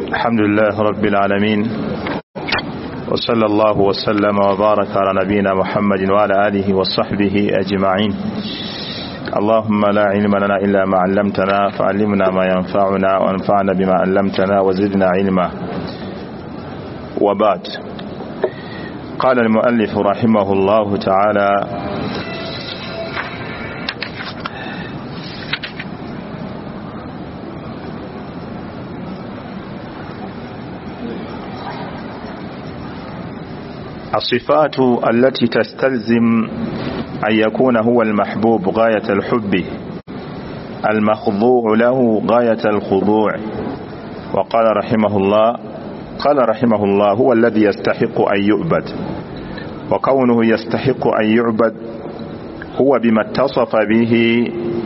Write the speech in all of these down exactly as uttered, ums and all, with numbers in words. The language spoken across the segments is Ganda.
الحمد لله رب العالمين وصلى الله وسلم وبارك على نبينا محمد وعلى آله وصحبه أجمعين. اللهم لا علم لنا إلا ما علمتنا فعلمنا ما ينفعنا وانفعنا بما علمتنا وزدنا علما. وبعد، قال المؤلف رحمه الله تعالى: الصفات التي تستلزم أن يكون هو المحبوب غاية الحب، المخضوع له غاية الخضوع. وقال رحمه الله قال رحمه الله هو الذي يستحق أن يعبد، وكونه يستحق أن يعبد هو بما اتصف به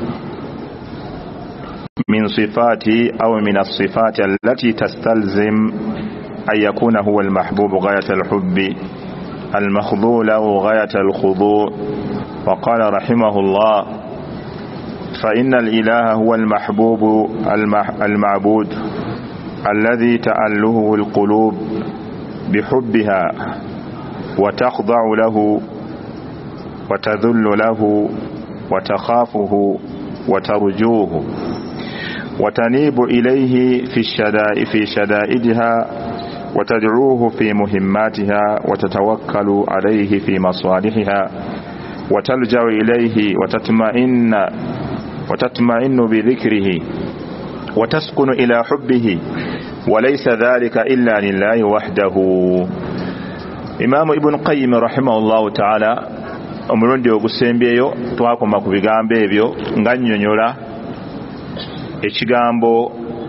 من صفات أو من الصفات التي تستلزم أن يكون هو المحبوب غاية الحب، المخضوع له غاية الخضوع. وقال رحمه الله: فإن الإله هو المحبوب المعبود الذي تأله القلوب بحبها وتخضع له وتذل له وتخافه وترجوه وتنيب إليه في الشدائد في شدائدها وتدعوه في مهماتها وتتوكل عليه في مصالحها وتلجأ إليه وتطمئن وتطمئن بذكره وتسكن إلى حبه، وليس ذلك إلا لله وحده. إمام ابن قيم رحمه الله تعالى omulundi ogusembyeyo twakoma ku bigambo ebyo nga nnyonnyola ekigambo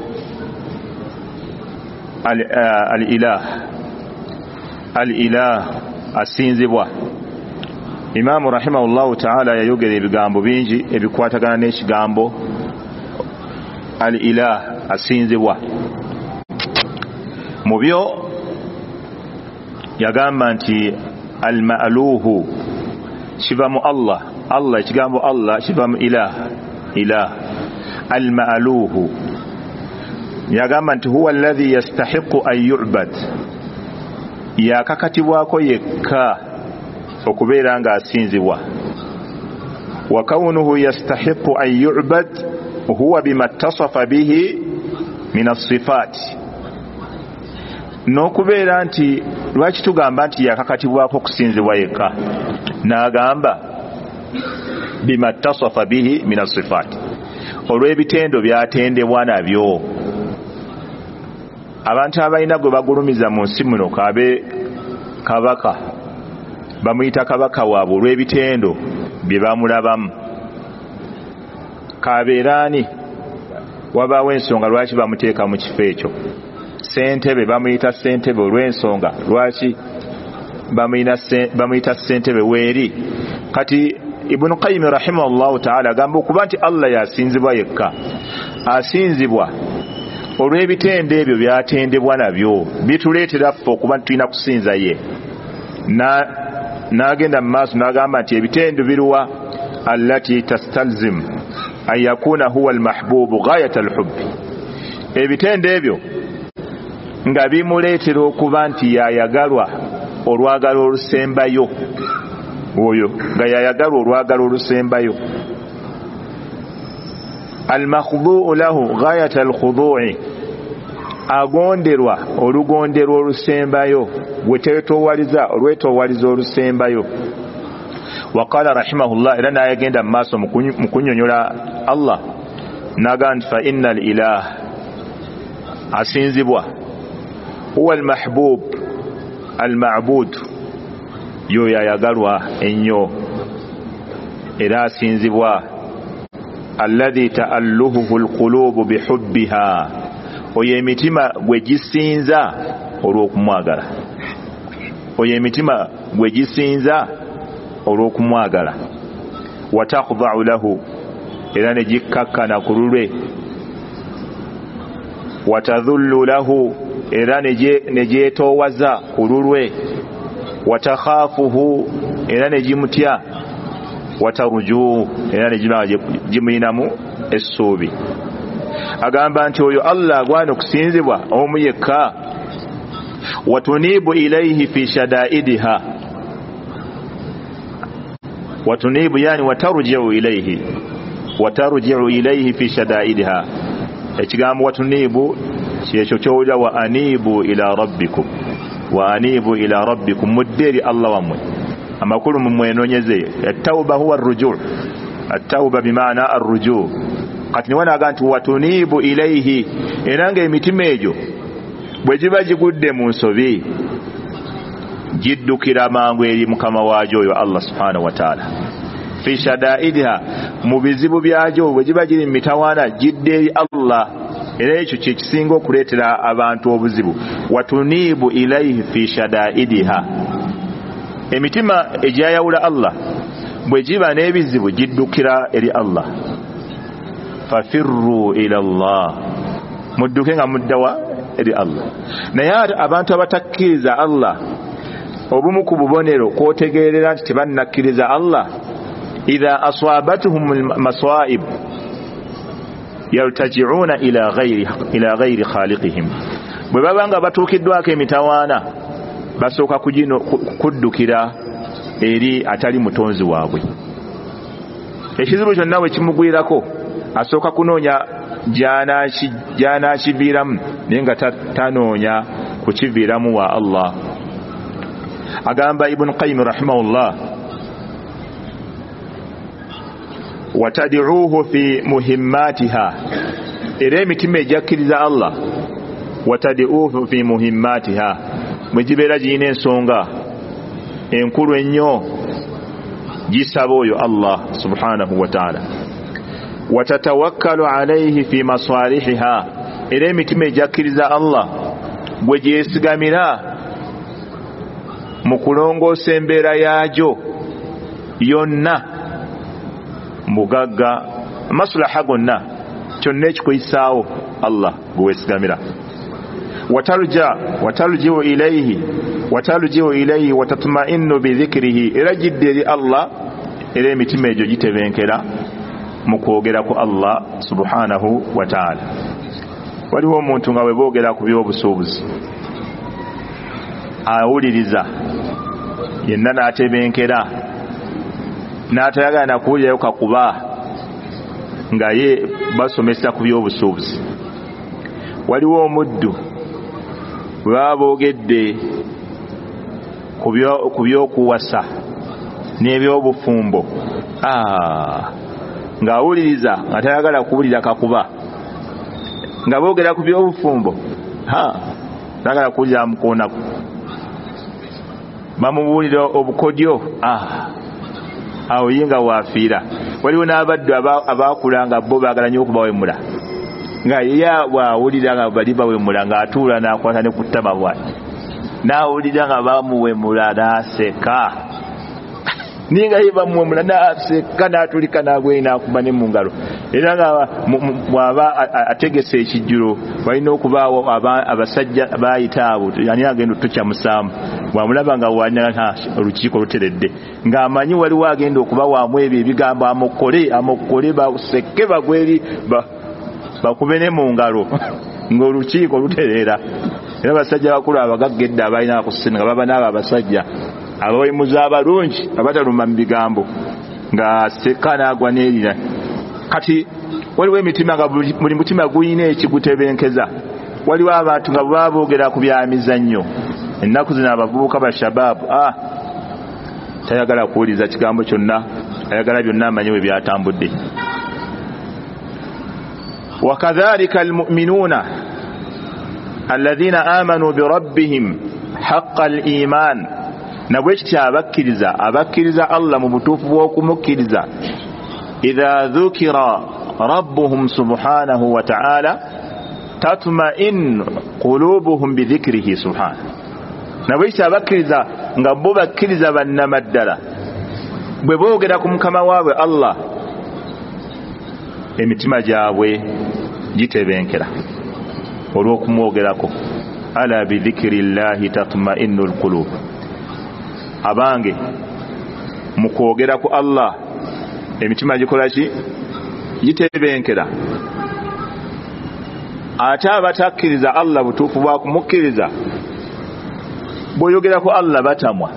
al-ilah al-ilah asinzibwa. Imaamu rahimahullahu ta'ala yayogera ebigambo bingi ebikwatagana n'ekigambo al-ilah asinzibwa. Mu byo yagamba nti al-ma'luhu kiva mu Allah, Allah ekigambo Allah kiva mu ilah, ilah. Al-ma'luhu yagamba nti huwa alladhi yastahiqu an yu'bad, yakakatibwako yekka okubeera nga asinzibwa. Wa kaunuhu yastahiqu an yu'bad huwa bima tasafa bihi min as-sifat, n'okubeera nti lwaki tugamba nti yakakatibwako okusinzibwa yekka, n'agamba bima tasafa bihi min as-sifat, olw'ebitendo byatendebwa nabyo. Abantu abalina gwe bagulumiza mu nsi muno kabe kabaka, bamuyita kabaka waabwe olw'ebitendo bye bamulabamu. Kabeeraani wabaawo ensonga lwaki bamuteeka mu kifo ekyo. Ssentebe bamuyita ssentebe olw'ensonga lwaki bamuyita ssentebe weeri. Kati Ibn Qayyim rahimahullahu ta'ala agamba okuba nti Allah yasinzibwa yekka, asinzibwa olw'ebitendo ebyo byatendebwa nabyo bituleetera ffe okuba tulina kusinza ye. N'agenda mu maaso n'agamba nti ebitendo biruwa allati tastalzim an yakuna huwa almahbubu ghayat alhubbi, ebitendo ebyo nga bimuleetera okuba nti yayagalwa olwagala olusembayo, oyo nga yayagalwa olwagala olusembayo. Almakhduu lahu ghayat alkhudu'i, agonderwa olugonderwa olusembayo, gwetwetowaliza olwetowaliza olusembayo. Waqala rahimahullah, era nayagenda mu maaso mu kunnyonnyola Allah n'agamba nti fa inna al-ilah asinzibwa huwa almahbub alma'bud, yo yayagalwa ennyo era asinzibwa, alladhi ta'alluhu alqulubu bihubbiha, oyo emitima gwe gisinza olw'okumwagala, oyo emitima gwe gisinza olw'okumwagala. Wa takhda'u lahu, era ne gikkakkana ku lulwe. Wa tadhullu lahu, era ne gyetoowaza ku lulwe. Wa takhaafuhu, era ne gimutya. Wa tarjuuhu, era ne gimuyinamu essuubi. agamba nti oyo Allah agwana okusinzibwa omu yekka. Watunibu ilayhi fi shadaidiha, watunibu yani watarji'u ilayhi, watarji'u ilayhi fi shadaidiha. Ekigambo watunibu kyekyo kyowulira wa anibu ila rabbikum, wa anibu ila rabbikum, mudderi Allah wamwe amakulu mumwenonyeze. At-tauba huwa ar-ruju', at-tauba bimaana ar-ruju'. Kati niwana agantu watunibu ilayhi, eranga emitima egyo bwe giba gigudde mu nsobi giddukira mangu eri mukama waajo oyo Allah subhanahu wa ta'ala. Fi shadaidiha, mu bizibu byajo bwe giba giri mitawaana gidde eri Allah. Era ekyo kye kisinga okuleetera abantu obuzibu. Watunibu ilayhi fi shadaidiha, emitima egyayawula Allah bwe giba n'ebizibu giddukira eri Allah. Fafirru ila Allah, mudduke nga muddawa eri Allah. Naye abantu abatakkiriza Allah, obumu ku bubonero kwotegeerera nti tebannakkiriza Allah, idha aswabatuhum maswaib yaltaji'una ila ghayri ila ghayri khaliqihim, bwe babanga batuukiddwako emitawaana basooka kugino kuddukira eri atali mutonzi waabwe. Ekizibu kyonna bwe kimugwirako asooka kunoonya gy'anaakiviiramu naye nga tanoonya kukiviiramu wa Allah. Agamba Ibn Qayyim rahimahullah, watad'uuhu fi muhimmatiha, era emitima ejakkiriza Allah watad'uuhu fi muhimmatiha, mwe gibeera girina ensonga enkulu ennyo gisaba oyo Allah subhanahu wa ta'ala. Watatawakkalu alayhi fi masalihiha, era emitima ejakkiriza Allah bwe gyesigamira mu kulongoosa embeera yaajo yonna, mugagga maslaha gonna, kyonna ekikuyisaawo Allah gwe weesigamira. Watarja watarji'u ilayhi watarji'u ilayhi watatma'innu bi dhikrihi, era gidde eri Allah, era emitima egyo gitebenkera mu kwogera ku Allah subhanahu wa ta'ala. Waliwo omuntu nga bwe boogera ku by'obusuubuzi awuliriza yenna n'atebenkera n'atayagala na kuwulirayo kakuba nga ye basomesa ku by'obusuubuzi. Waliwo omuddu bwe baba boogedde ku by'okuwasa n'ebyobufumbo, ng'awuliriza nga tayagala kuwulira kakuba, nga boogera ku by'obufumbo tayagala kuwulira mukoonaku, bamubuulira obukodyo, awo ye nga waafiira. Waliwo n'abaddu abaakula nga bo baagala nnyo okubawemula, nga ye bw'awulira nga bali bawemula ng'atuula n'akwata ne ku ttama bw'ati, n'awulira nga bamuwemula n'aseka, niye nga ye bamuwemula n'aseka n'atulika n'agwe n'akuba ne mu ngalo. Era nga bw'aba ategese ekijjulo walina okubaawo abasajja baayita abo ani agenda otukyamusaamu, bw'amulaba nga wanya olukiiko luteredde ng'amanyi waliwo agenda okubawaamu ebyo ebigambo, amukole amukole baseke bagweri bakube ne mu ngalo ng'olukiiko lutereera. Era abasajja bakulu abagaggedde abalina kusinga nga baba n'abo abasajja abawemuza abalungi abataluma mu bigambo nga seka n'agwa n'erira. Kati waliwo emitima nga buli mutima guyina ekigutebenkeza. Waliwo abantu nga baba boogera ku byamizannyo, ennaku zino abavubuka ba shababu ah tayagala kuwuliriza kigambo kyonna, ayagala byonna amanye bwe byatambudde. Wakadhalika almu'minuna alladhina amanu birabbihim haqqa al-iman, nabwe kitya abakkiriza abakkiriza Allah mu butuufu bw'okumukkiriza. Idha dhukira rabbuhum subhanahu wa ta'ala tatma'innu qulubuhum bi dhikrihi subhanahu, nabwe kitya abakkiriza nga bo bakkiriza bannamaddala bwe boogera ku mukama waabwe Allah emitima gyabwe gitebenkera olw'okumwogerako. Ala bi dhikrillahi tatma'innu alqulub, abange mu kwogera ku Allah emitima gikola ki? Gitebenkera. ate abatakkiriza Allah butuufu bwa kumukkiriza bw'oyogera ku Allah batamwa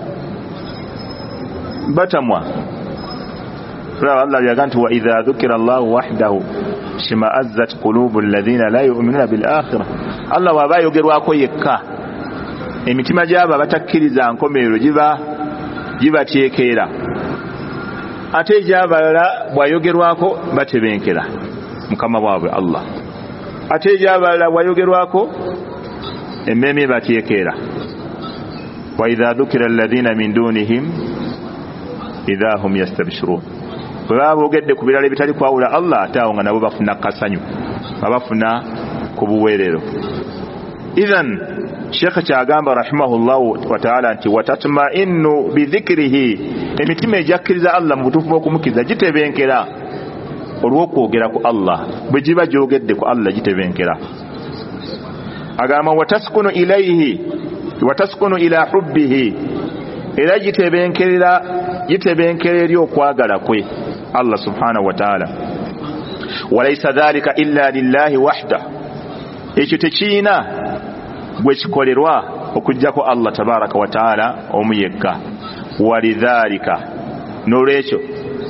batamwa Allah yaga nti wa idha dhukira Allahu wahdahu shima'azzat qulubu alladhina la yu'minuna bil akhirah. Allah waba ayogerwako yekka emitima gy'abo abatakkiriza nkomerero giba gibateekera, ate gy'abalala bwayogerwako batebenkera mukama waabwe Allah, ate gy'abalala bwayogerwako emmeme bateekera. wa idha dhukira alladhina min dunihim idha hum yastabshirun. bwe baba boogedde ku birala ebitali kwawula Allah, ate awo nga nabo bafuna kasanyu, babafuna ku buweerero. idhan Sheikh kyagamba rahimahullahu wa ta'ala nti watatma'innu bidhikrihi, emitima ejakkiriza Allah mu butuufu bw'okumukkiriza gitebenkera olw'okwogera ku Allah, bwe giba gyogedde ku Allah gitebenkera. agamba wataskunu ilayhi wataskunu ila hubbihi, era gitebenkerera gitebenkera eri okwagala kwe Allah subhanahu wa ta'ala. walaysa dhalika illa lillahi wahda, ekyo tekiina gwe kikolerwa okujjako Allah tabaraka wa ta'ala omu yekka. walidhalika, n'olwekyo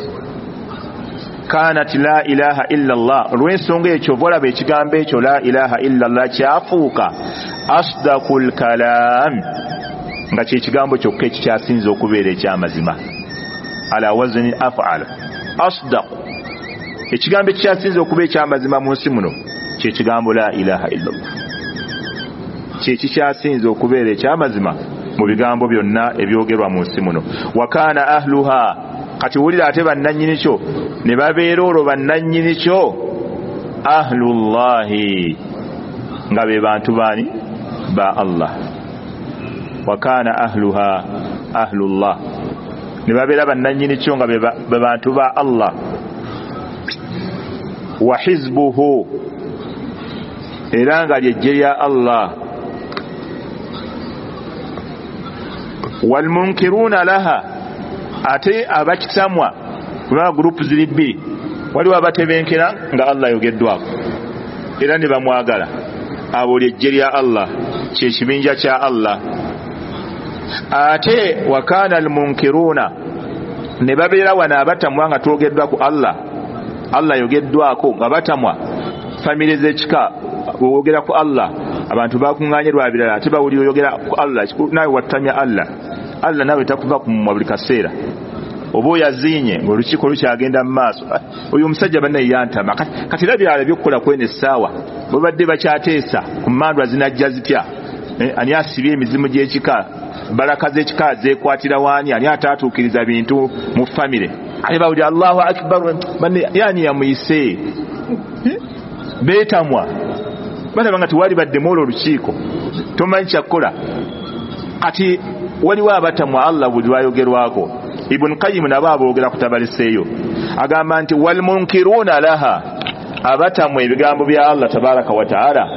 kanat la ilaha illa Allah, olw'ensonga ekyo volaba ekigambo ekyo la ilaha illa Allah kyafuuka asdaqul kalam, nga kye kigambo kyokka ekikyasinza okubeera ekyamazima. ala wazni af'al, asdaq, ekigambo ekikyasinza okuba ekyamazima mu nsi muno kye kigambo la ilaha illa Allah, kye kikyasinza okubeera ekyamazima mu bigambo byonna ebyogerwa mu nsi muno. wa kana ahluha, kati wulira ate bannannyini kyo ne babeera olwo bannannyini kyo ahlullahi, nga be bantu baani ba Allah. wa kana ahluha ahlullah, ne babeera bannannyini kyo nga be bantu ba Allah. wa hizbuhu, era nga lyejje lya Allah. walmunkiruna laha, ate abakitamwa kubanga gurupu ziri bbiri, waliwo abatebenkera nga Allah yogeddwako era ne bamwagala, abo lyejje lya Allah, kye kibinja kya Allah. ate wakana almunkiruna, ne babeera wano abatamwa nga twogeddwa ku Allah, Allah yogeddwako nga batamwa famire z'ekika wogera ku Allah, abantu bakuŋŋaanye lwa birala ate bawulira oyogera ku Allah, nawe wattamya Allah, Allah nawe takuva kumumwa buli kaseera. oba oyaziinye ng'olukiiko lukyagenda mu maaso, oyo omusajja banne yantama, kati era byala byokkola kwene essaawa bwe badde bakyateesa ku mmandwa zinajja zitya, ani asibye emizimu gy'ekika, baraka z'ekika zeekwatira waani, ani ataatuukiriza bintu mu famire, ali bawulira Allahu akbar, banne yani yamuyise beetamwa balaba nga tiwali baddemu olwo olukiiko, tomanyi kyakkola. kati waliwo abatamwa Allah buli lwayogerwako. Ibn Qayyim nabo aboogera kutabaliseeyo, agamba nti walmunkiruna laha, abatamwa ebigambo bya Allah tabaraka wa ta'ala,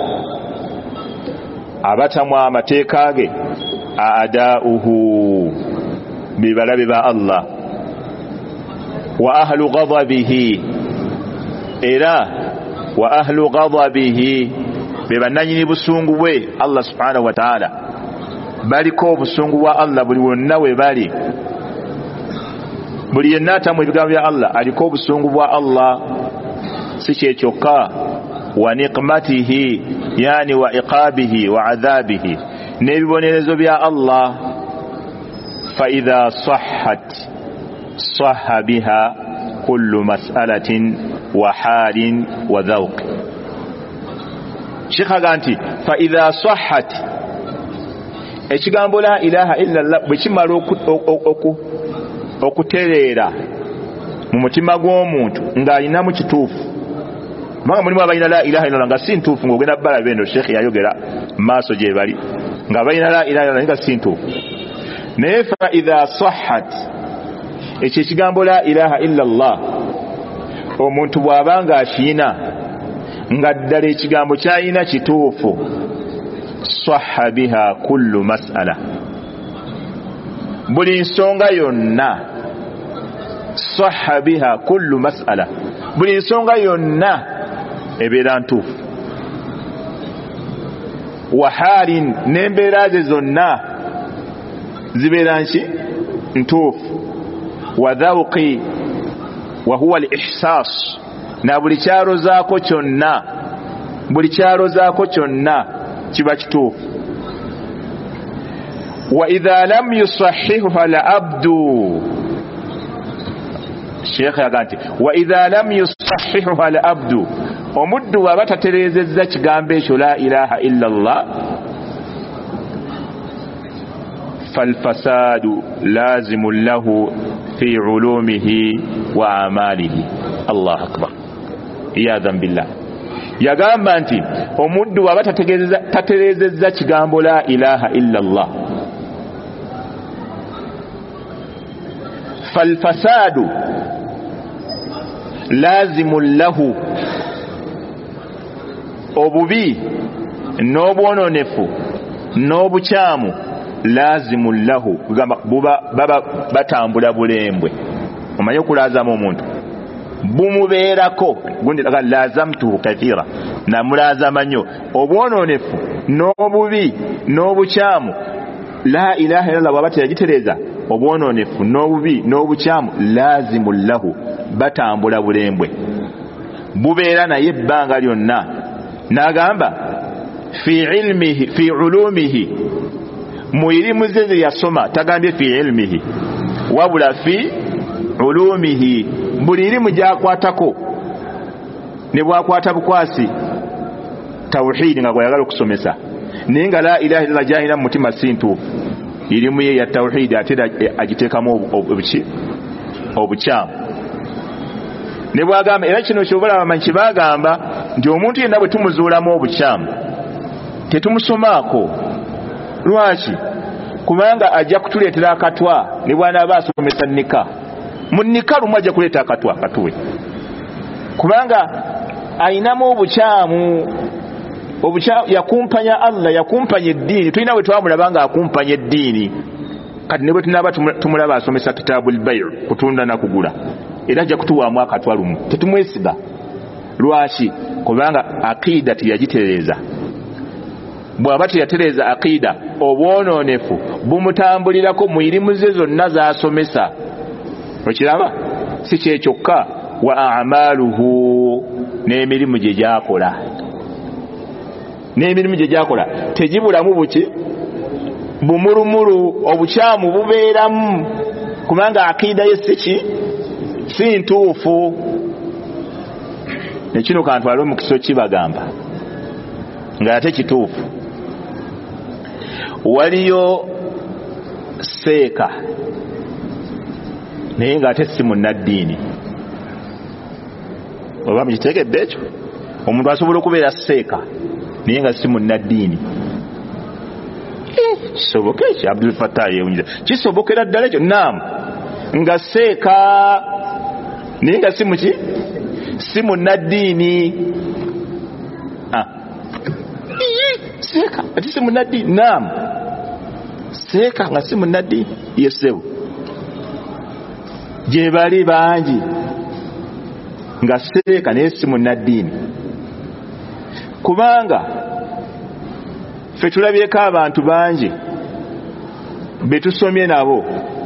abatamwa amateeka ge, aadauhu, bibalabe ba Allah. wa ahlu ghadabihi, era wa ahlu ghadabihi, bebannanyini busungu bwe Allah subhanahu wa ta'ala, baliko obusungu bwa Allah buli wonna we bali. buli yenna atamwa ebigambo bya Allah aliko obusungu bwa Allah. si kyekyokka, wa niqmatihi, yani wa iqabihi wa adhabihi, n'ebibonerezo bya Allah. fa idha sahhat sahha biha kullu mas'alatin wa halin wa dhawq. Sheikh aganti fa idha sahhat, ekigambo la ilaha illa Allah bwe kimala okutereera mu mutima gw'omuntu ng'alina mu kituufu, kubanga mulimu abalina la ilaha illa Allah nga si ntuufu, ng'ogenda bbala bendo Sheikh yayogera maaso gye bali nga balina la ilaha illa Allah nga si ntuufu. naye fa idha sahhat, ekyo ekigambo la ilaha illa Allah omuntu bw'aba nga akiina nga ddala ekigambo kyayina kituufu, sahha biha kullu mas'ala, buli nsonga yonna, sahha biha kullu mas'ala, buli nsonga yonna ebeera ntuufu. wa halin n'embeera ze zonna zibeera nki ntuufu wa dhawqi wa huwa al-ihsas na buli kyalozaako kyonna buli kyalozaako kyonna kiba kituufu wa idha lam yusahhihu al-abdu Sheikh yaganti wa idha lam yusahhihu al-abdu omuddu aba taterezezza kigambo ekyo la ilaha illa Allah falfasadu lazimu lahu fi ulumihi wa amalihi. Allah akbar. Iyadhan billah. Yagamba nti omuddu aba taterezezza kigambo la ilaha illa Allah falfasadu lazimu lahu obubi n'obwononefu n'obukyamu lazimu lahu buba baba batambula bulembwe. Omanyi okulaazamu omuntu bumubeerako gundi laga lazamtuhu kathira namulaazama nnyo obwononefu n'obubi n'obukyamu la ilaha illallah bwaba teyagitereza obwononefu n'obubi n'obukyamu lazimu lahu batambula bulembwe bubeera naye ebbanga lyonna. N'agamba fi ilmihi fi ulumihi mu ilimu ze yasoma tagambye fi ilmihi wabula fi ulumihi buli ilimu gyakwatako ne bwakwata bukwasi tawhid nga gwayagala okusomesa naye nga la ilaha illallah jahila mu mutima sintuufu ilimu ye ya tawhid atera agiteekamu obuki obukyamu ne bwagamba era kino kyobola abamanyi kibagamba nti omuntu yenna bwe tumuzuulamu obukyamu tetumusomaako. Lwaki? Kubanga ajja kutuleetera akatwa ne bw'anaaba asomesa nnika mu nnika lumu ajja kuleeta akatwa katuwe kubanga ayinamu obukyamu obukyamu yakumpanya Allah yakumpanya eddiini. Tulina bwe twamulaba nga akumpanya eddiini kati ne bwe tunaaba tumulaba asomesa kitabul bay' kutunda na kugula era ajja kutuwaamu akatwa lumu tetumwesiga. Lwaki? Kubanga aqida tiyagitereza. Bw'aba teyatereza aqida obwononefu bumutambulirako mu ilimu ze zonna z'asomesa. Okiraba si kyekyokka wa a'maluhu n'emirimu gye gyakola n'emirimu gye gyakola tegibulamu buki bumulumulu obukyamu bubeeramu kubanga aqida ye siki si ntuufu. Nekino kantwala omukiso kibagamba nga ate kituufu. Waliyo seeka naye nga ate si munnaddiini. Oba mukitegedde ekyo? Omuntu asobola okubeera seeka naye nga si munnaddiini. Kisoboka ekyo? Abdul Fattah yewunyiza kisobokera ddala ekyo? Naam, nga seeka naye nga si muki si munnaddiini. Ah, seeka ati si munnaddiini? Naam, seeka nga si munnaddiini. Yesebu gye bali bangi nga seeka naye si munnaddiini kubanga ffe tulabyeko abantu bangi be tusomye nabo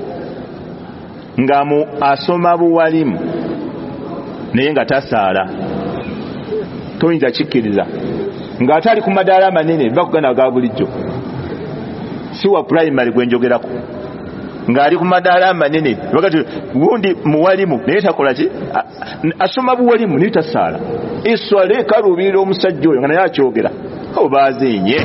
nga mu asoma buwalimu naye nga tasaala. Toyinza kikkiriza nga atali ku madaala manene bakugana ga bulijjo si wa primary gwenjogerako ng'ali ku madaala manene wakati gundi muwalimu naye takola ki asoma buwalimu naye tasaala. Iswale kalubirira omusajja oyo nga naye akyogera obaazenye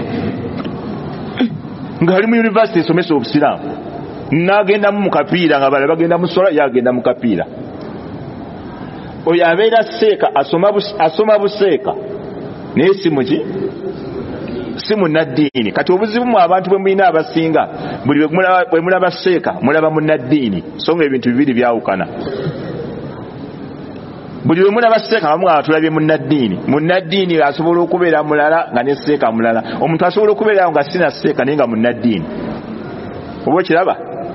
ng'ali mu university esomesa obusiraamu n'agenda mu kapiira nga bala bagenda mu sola yagenda mu kapiira. Oyo abeera seeka asoma asoma buseeka naye si muki si munnaddiini. Kati obuzibu mu abantu bwe mulina abasinga buli bwe mulaba seeka mulaba munnaddiini so nga ebintu bibiri byawukana. Buli bwe mulaba seeka nga mugamba tulabye munnaddiini. Munnaddiini asobola okubeera mulala nga ne seeka mulala. Omuntu asobola okubeera nga sina seeka naye nga munnaddiini. Oba okiraba?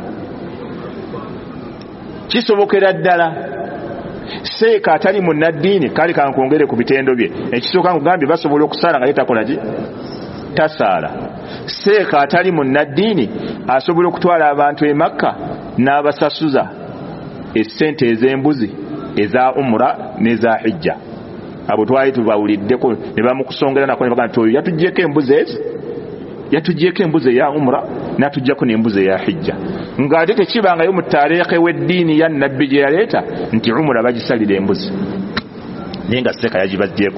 Kisobokera ddala. Seeka atali munnaddiini kale kankongere ku bitendo bye. Ekisooka nkugambye basobola okusala nga yetakola ki tasaala. Seeka atali munnaddiini asobola okutwala abantu e Makka n'abasasuza essente ez'embuzi eza umra n'eza hijja. Abo twali tubawuliddeko ne bamukusongera nako ne bagamba nti oyo yatuggyeko embuzi ezi, yatuggyeko embuzi ya umra n'atuggyako n'embuzi ya hijja. Ng'ate tekibangayo mu taariikhi w'eddiini ya nnabbi gye yaleeta nti umra bagisalira embuzi, naye nga seeka yagibaggyeko.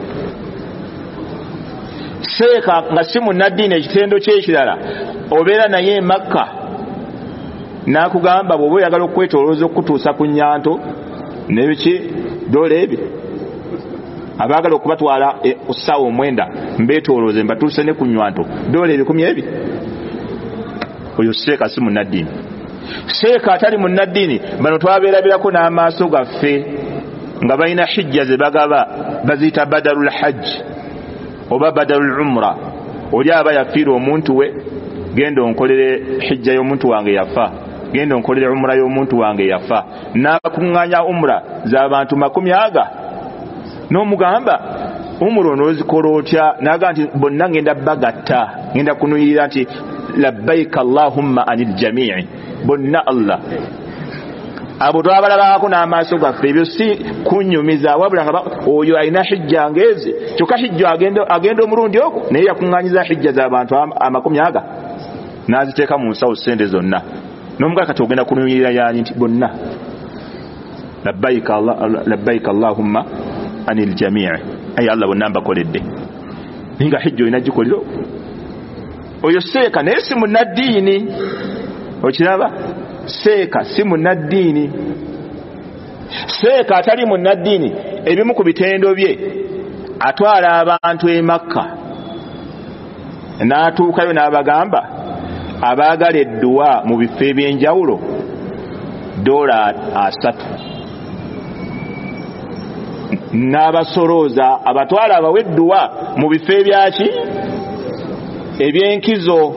Seeka nga si munnaddiini ekitendo ky'ekirala obeera naye e Makka n'akugamba bw'oba oyagala okwetolooza okutuusa ku nnyanto n'ebiki doole ebyo abaagala okubatwala ku ssaawa omwenda mbeetoolooze mbatuuse ne ku nnywanto doole ebikumi ebi. Oyo seeka si munnaddiini. Seeka atali munnaddiini bano twabeerabirako n'amaaso gaffe nga balina hijja ze bagaba baziyita badalul hajj oba badalul umra. Oli aba yafiira omuntu we, genda onkolere hijja y'omuntu wange yafa, genda onkolere umra y'omuntu wange yafa, n'abakuŋŋaanya umra z'abantu makumi aga. N'omugamba umra onoozikola otya? N'agamba nti bonna ngenda bagatta, ngenda kunuyirira nti labbaika allahumma anil jamii, bonna Allah. Abo twabalabako n'amaaso gaffe, ebyo si kunnyumiza, wabula nga oyo alina hijja ngezi kyokka hijja agenda agenda omulundi ogwo naye yakuŋŋaanyiza hijja z'abantu amakumi aga n'aziteeka mu nsawo ssente zonna. N'omugala kati ogenda kunuyirira yanyi nti bonna labbaika Allah, labbaika allahumma anil jamii, ayi Allah bonna mbakoledde. Ninga hijja olina gikolero. Oyo seeka naye si munnaddiini. Okiraba? Seeka si munnaddiini. Seeka atali munnaddiini ebimu ku bitendo bye atwala abantu e Makka n'atuukayo n'abagamba abaagala edduwa mu bifo eby'enjawulo dola asatu, n'abasolooza abatwala abawa edduwa mu bifo ebyaki eby'enkizo.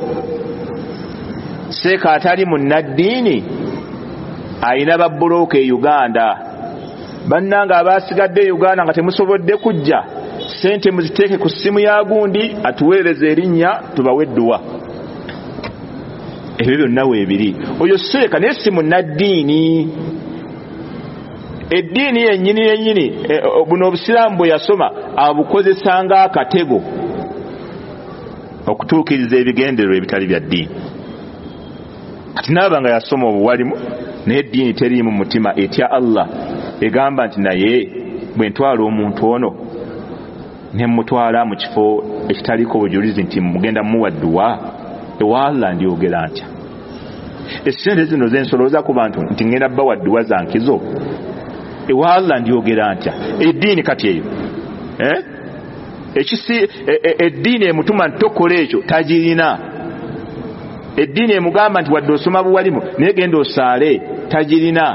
Seeka atali munnaddiini ayina babbulooka e Uganda. Bannanga abaasigadde e Uganda nga temusobodde kujja, sente muziteeke ku ssimu ya gundi atuweereza erinnya tubawe edduwa. Ebyo byonna weebiri. Oyo seeka naye si munnaddiini. Eddiini yennyini yennyini buno obusiraamu bwe yasoma abukozesanga akatego okutuukiriza ebigendererwa ebitali bya ddiini. Kati naaba nga yasoma obuwalimu naye eddiini teriimu mu mutima etya Allah, egamba nti naye bwe ntwala omuntu ono ne mutwala mu kifo ekitaliko bujulizi nti mugenda muwa dduwa, ewa Allah ndyogera ntya? Essente zino zensolooza ku bantu nti ngenda bawa dduwa za nkizo, ewa Allah ndyogera ntya? Eddiini kati eyo eh? Ekisi eddiini emutuma ntokola ekyo tagirina. Eddiini emugamba nti wadde osoma buwalimu naye genda osaale tagirina.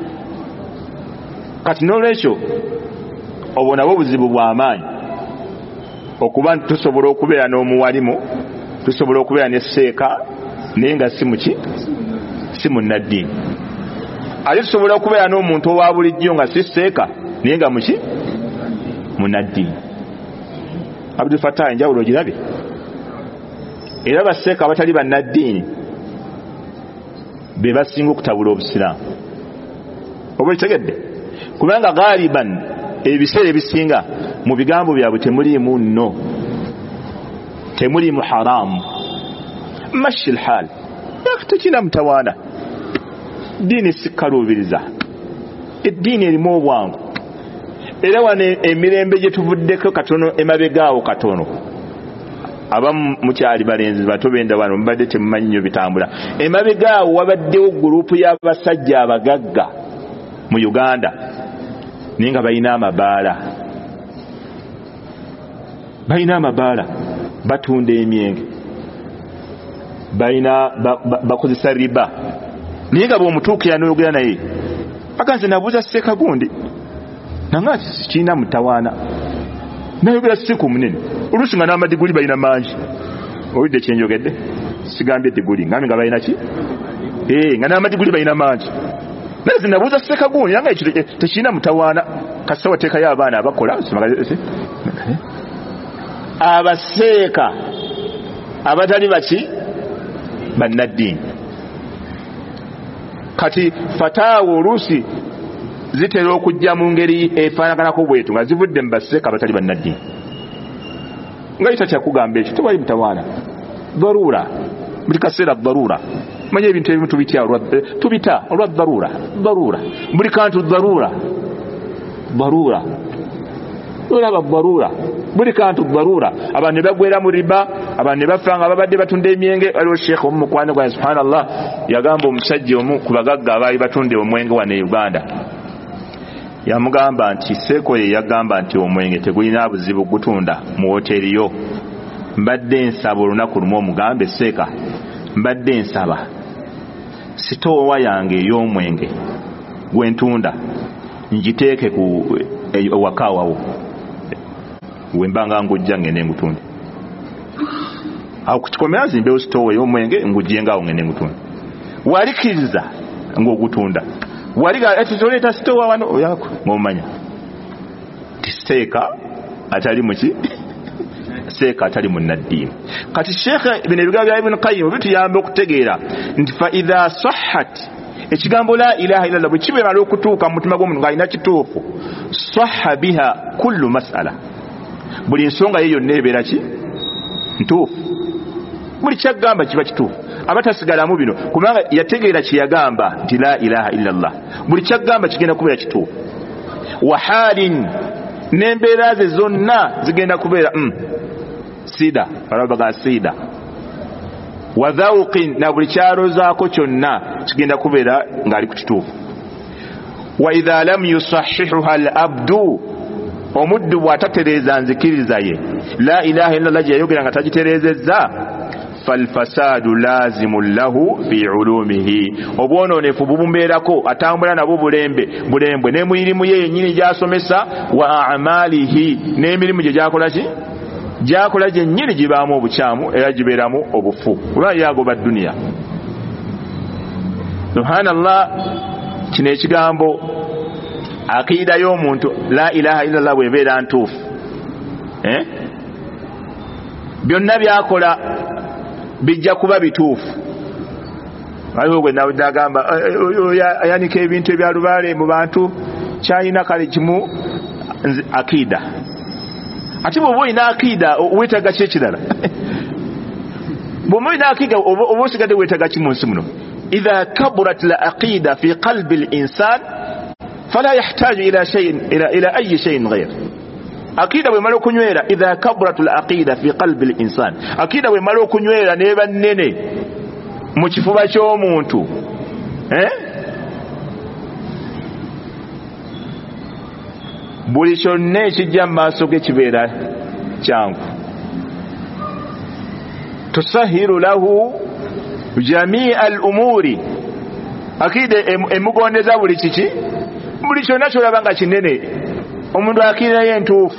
Kati n'olwekyo obwo nabwo buzibu bw'amaanyi okuba tusobola okubeera n'omuwalimu, tusobola okubeera ne seeka naye nga si muki si munnaddiini. Ate tusobola okubeera n'omuntu owa bulijjo nga si seeka naye nga muki munnaddiini. Abdul Fattah enjawulo ogirabye? Era baseeka abatali bannaddiini be basinga okutabula obusiraamu. Oba okitegedde? Kubanga galiban ebiseera ebisinga mu bigambo byabwe temuliimu nno, temuliimu haramu, mashi lhal tekina mutawaana. Ddiini sikaluubiriza, eddiini erimu obwangu. Era wano emirembe gye tuvuddeko katono emabegaawo katono, abamu mukyali balenzi bato benda wano mbadde temumanyi nnyo bitambula. Emabegaawo wabaddewo gurupu y'abasajja abagagga mu Uganda naye nga balina amabaala, balina amabaala, batunda emyenge, balina bakozesa riba, naye nga bw'omutuukira n'oyogera naye aganze nabuuza seeka gundi nanga sikiina mutawaana nayogera siku munene oluusi nga n'amadiguli balina mangi. Owulidde kyenjogedde? Sigambye diguli ngambi nga balina ki? Eh, nga n'amadiguli balina mangi. Naye zinabuuza seeka gundi nanga ekyo tekiina mutawaana. Kasawa teekayo abaana abakola abaseeka abatali baki bannaddiini. Kati fataawo oluusi zitera okujja mu ngeri efaanaganako bwetu nga zivudde mu basseeka abatali bannaddiini. Nga yitakya kugamba ekyo tewali mutawaana dharura, buli kaseera dharura. Manya ebintu ebimu tubitya tubita olwa dharura dharura, buli kantu dharura dharura olaba dharura, buli kantu dharura. Abantu ne bagwera mu riba, abantu ne bafa nga babadde batunda emyenge. Waliwo sheekh omu mukwano gwa subhanallah yagamba omusajja omu ku bagagga abaali batunde omwenge wano e Uganda, yamugamba nti seeko ye yagamba nti omwenge tegulina buzibu gutunda mu hoteri yo. Mbadde nsaba olunaku lumu omugambe seeka, mbadde nsaba sitoowa yange ey'omwenge gwentunda njiteeke ku ewakaawawo wembanga ngujja ngende ngutunde. Awo kukikomera zimbewo sitoowa ey'omwenge ngujjengawo ngende ngutunde. Walikiriza ng'ogutunda waliga etitoleeta sitoowa wano oyako ng'omanya ti seeka atali muki seeka atali munnaddiini. Kati sheekh bino ebigambo bya Ibn Qayyim bituyamba okutegeera nti fa idha sahhat, ekigambo la ilaha illallah bwe kibemala okutuuka mu mutima gw'omuntu ng'alina kituufu, sahha biha kullu mas'ala, buli nsonga ye yonna ebeera ki ntuufu, buli kyagamba kiba kituufu. Abatasigalamu bino kubanga yategeera kye yagamba nti la ilaha illallah, buli kyagamba kigenda kubeera kituufu. Wa halin, n'embeera ze zonna zigenda kubeera mm, sida barabaga sida. Wa dhawqin, na buli kyalozaako kyonna kigenda kubeera ng'ali ku kituufu. Wa idha lam yusahhihuha al-abdu, omuddu bw'atatereeza nzikiriza ye la ilaha illallah gye yayogera nga tagitereezezza, falfasadu lazimun lahu fi ulumihi, obwononefu bubumbeerako, atambula nabwo bulembe bulembwe n'emirimu ye yennyini gy'asomesa, wa amalihi, n'emirimu gye gyakola ki gyakola gyennyini gibaamu obukyamu era gibeeramu obufu, olwa yagoba dduniya. Subhanallah, kino ekigambo akiida y'omuntu la ilaha illallah bw'ebeera ntuufu, eh? byonna byakola bijja kuba bituufu. Waliwo gwe nawudde agamba ayanika ebintu ebyalubaale mu bantu kyalina kale kimu akiida. Ate bw'oba olina akiida weetaaga ki ekirala? Bw'oba olina akiida oba osigadde weetaaga ki mu nsi muno? Idha kaburat la aqida fi qalbi al-insan fala yahtaju ila shay'in ila ila ayi shay'in ghayr. Akida bwe mala okunywera, idha kaburat la aqida fi qalbi al-insan, akida bwe mala okunywera neba nnene mu kifuba ky'omuntu, eh buli kyonna ekijja mu maaso ge kibeera kyangu. Tusahiru lahu jamia al-umuri, akida emugondeza buli kiki, buli kyonna kyolaba nga kinene. Omuntu akida ye ntuufu,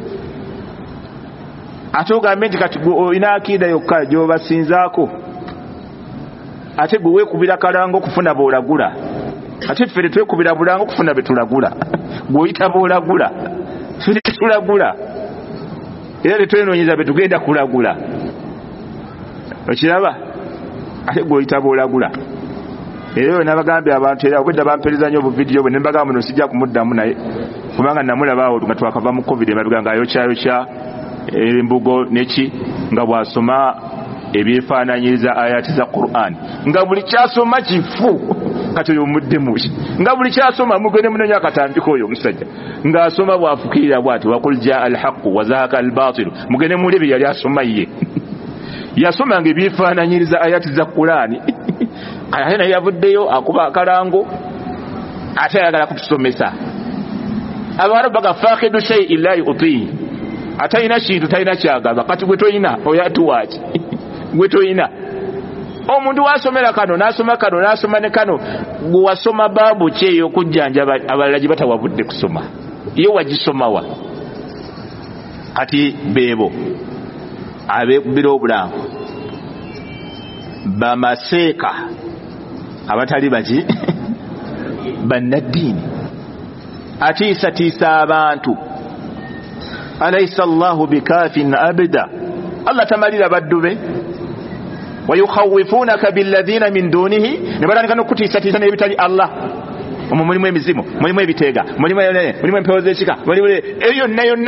ate ogambe nti kati olina akida yokka gy'obasinzaako, ate gwe weekubira kalango okufuna boolagula, ate ffe twekubira bulango okufuna be tulagula. Gwe oyita boolagula, ffe tulagula era tetwenoonyeza be tugenda kulagula. Okiraba? Ate gwe oyita boolagula. Era nabagambye abantu, era obwedda bampereza nnyo obuvidiyo bwe, ne mbagamba muno sijja kumuddamu naye kubanga namulabaawo nga twakava mu covid emabega ng'ayokyayokya embugo neki, nga bw'asoma ebyefaananyiriza ayati za Qur'an, nga buli kyasoma kifu. Kati oyo omuddemu nga buli kyasoma mugende munonya akatambika oyo omusajja ng'asoma bw'afukirira bw'ati waqul jaa al-haqqu wa zahaqa al-baatilu, mugende muli bye yali asoma ye. Yasoma nga ebyefaananyiriza ayati za Qur'an, ate naye yavuddeyo akuba akalango, ate ayagala kutusomesa. Abantu baga faqidu shay'in la yu'tihi, atayina kintu tayina kyagaba. Kati gwe toyina oyatuwaaki gwe toyina. Omuntu wasomera kano n'asoma kano n'asoma ne kano, gwe wasoma baabu ki ey'okujjanjaba abalala gye batawabudde kusoma, ye wagisomawa? Kati beebo abeekubbira obulango bamaseeka abatali baki bannaddiini, atiisatiisa abantu. Alaysa Allahu bikaafin abda, Allah tamalira baddu be. wayukhawifunaka billadhina min dunihi nibalanga nokutisa tisa nebitali Allah omu mulimu emizimu mulimu ebitega mulimu mulimu empewo z'ekika mulimu eyo nayo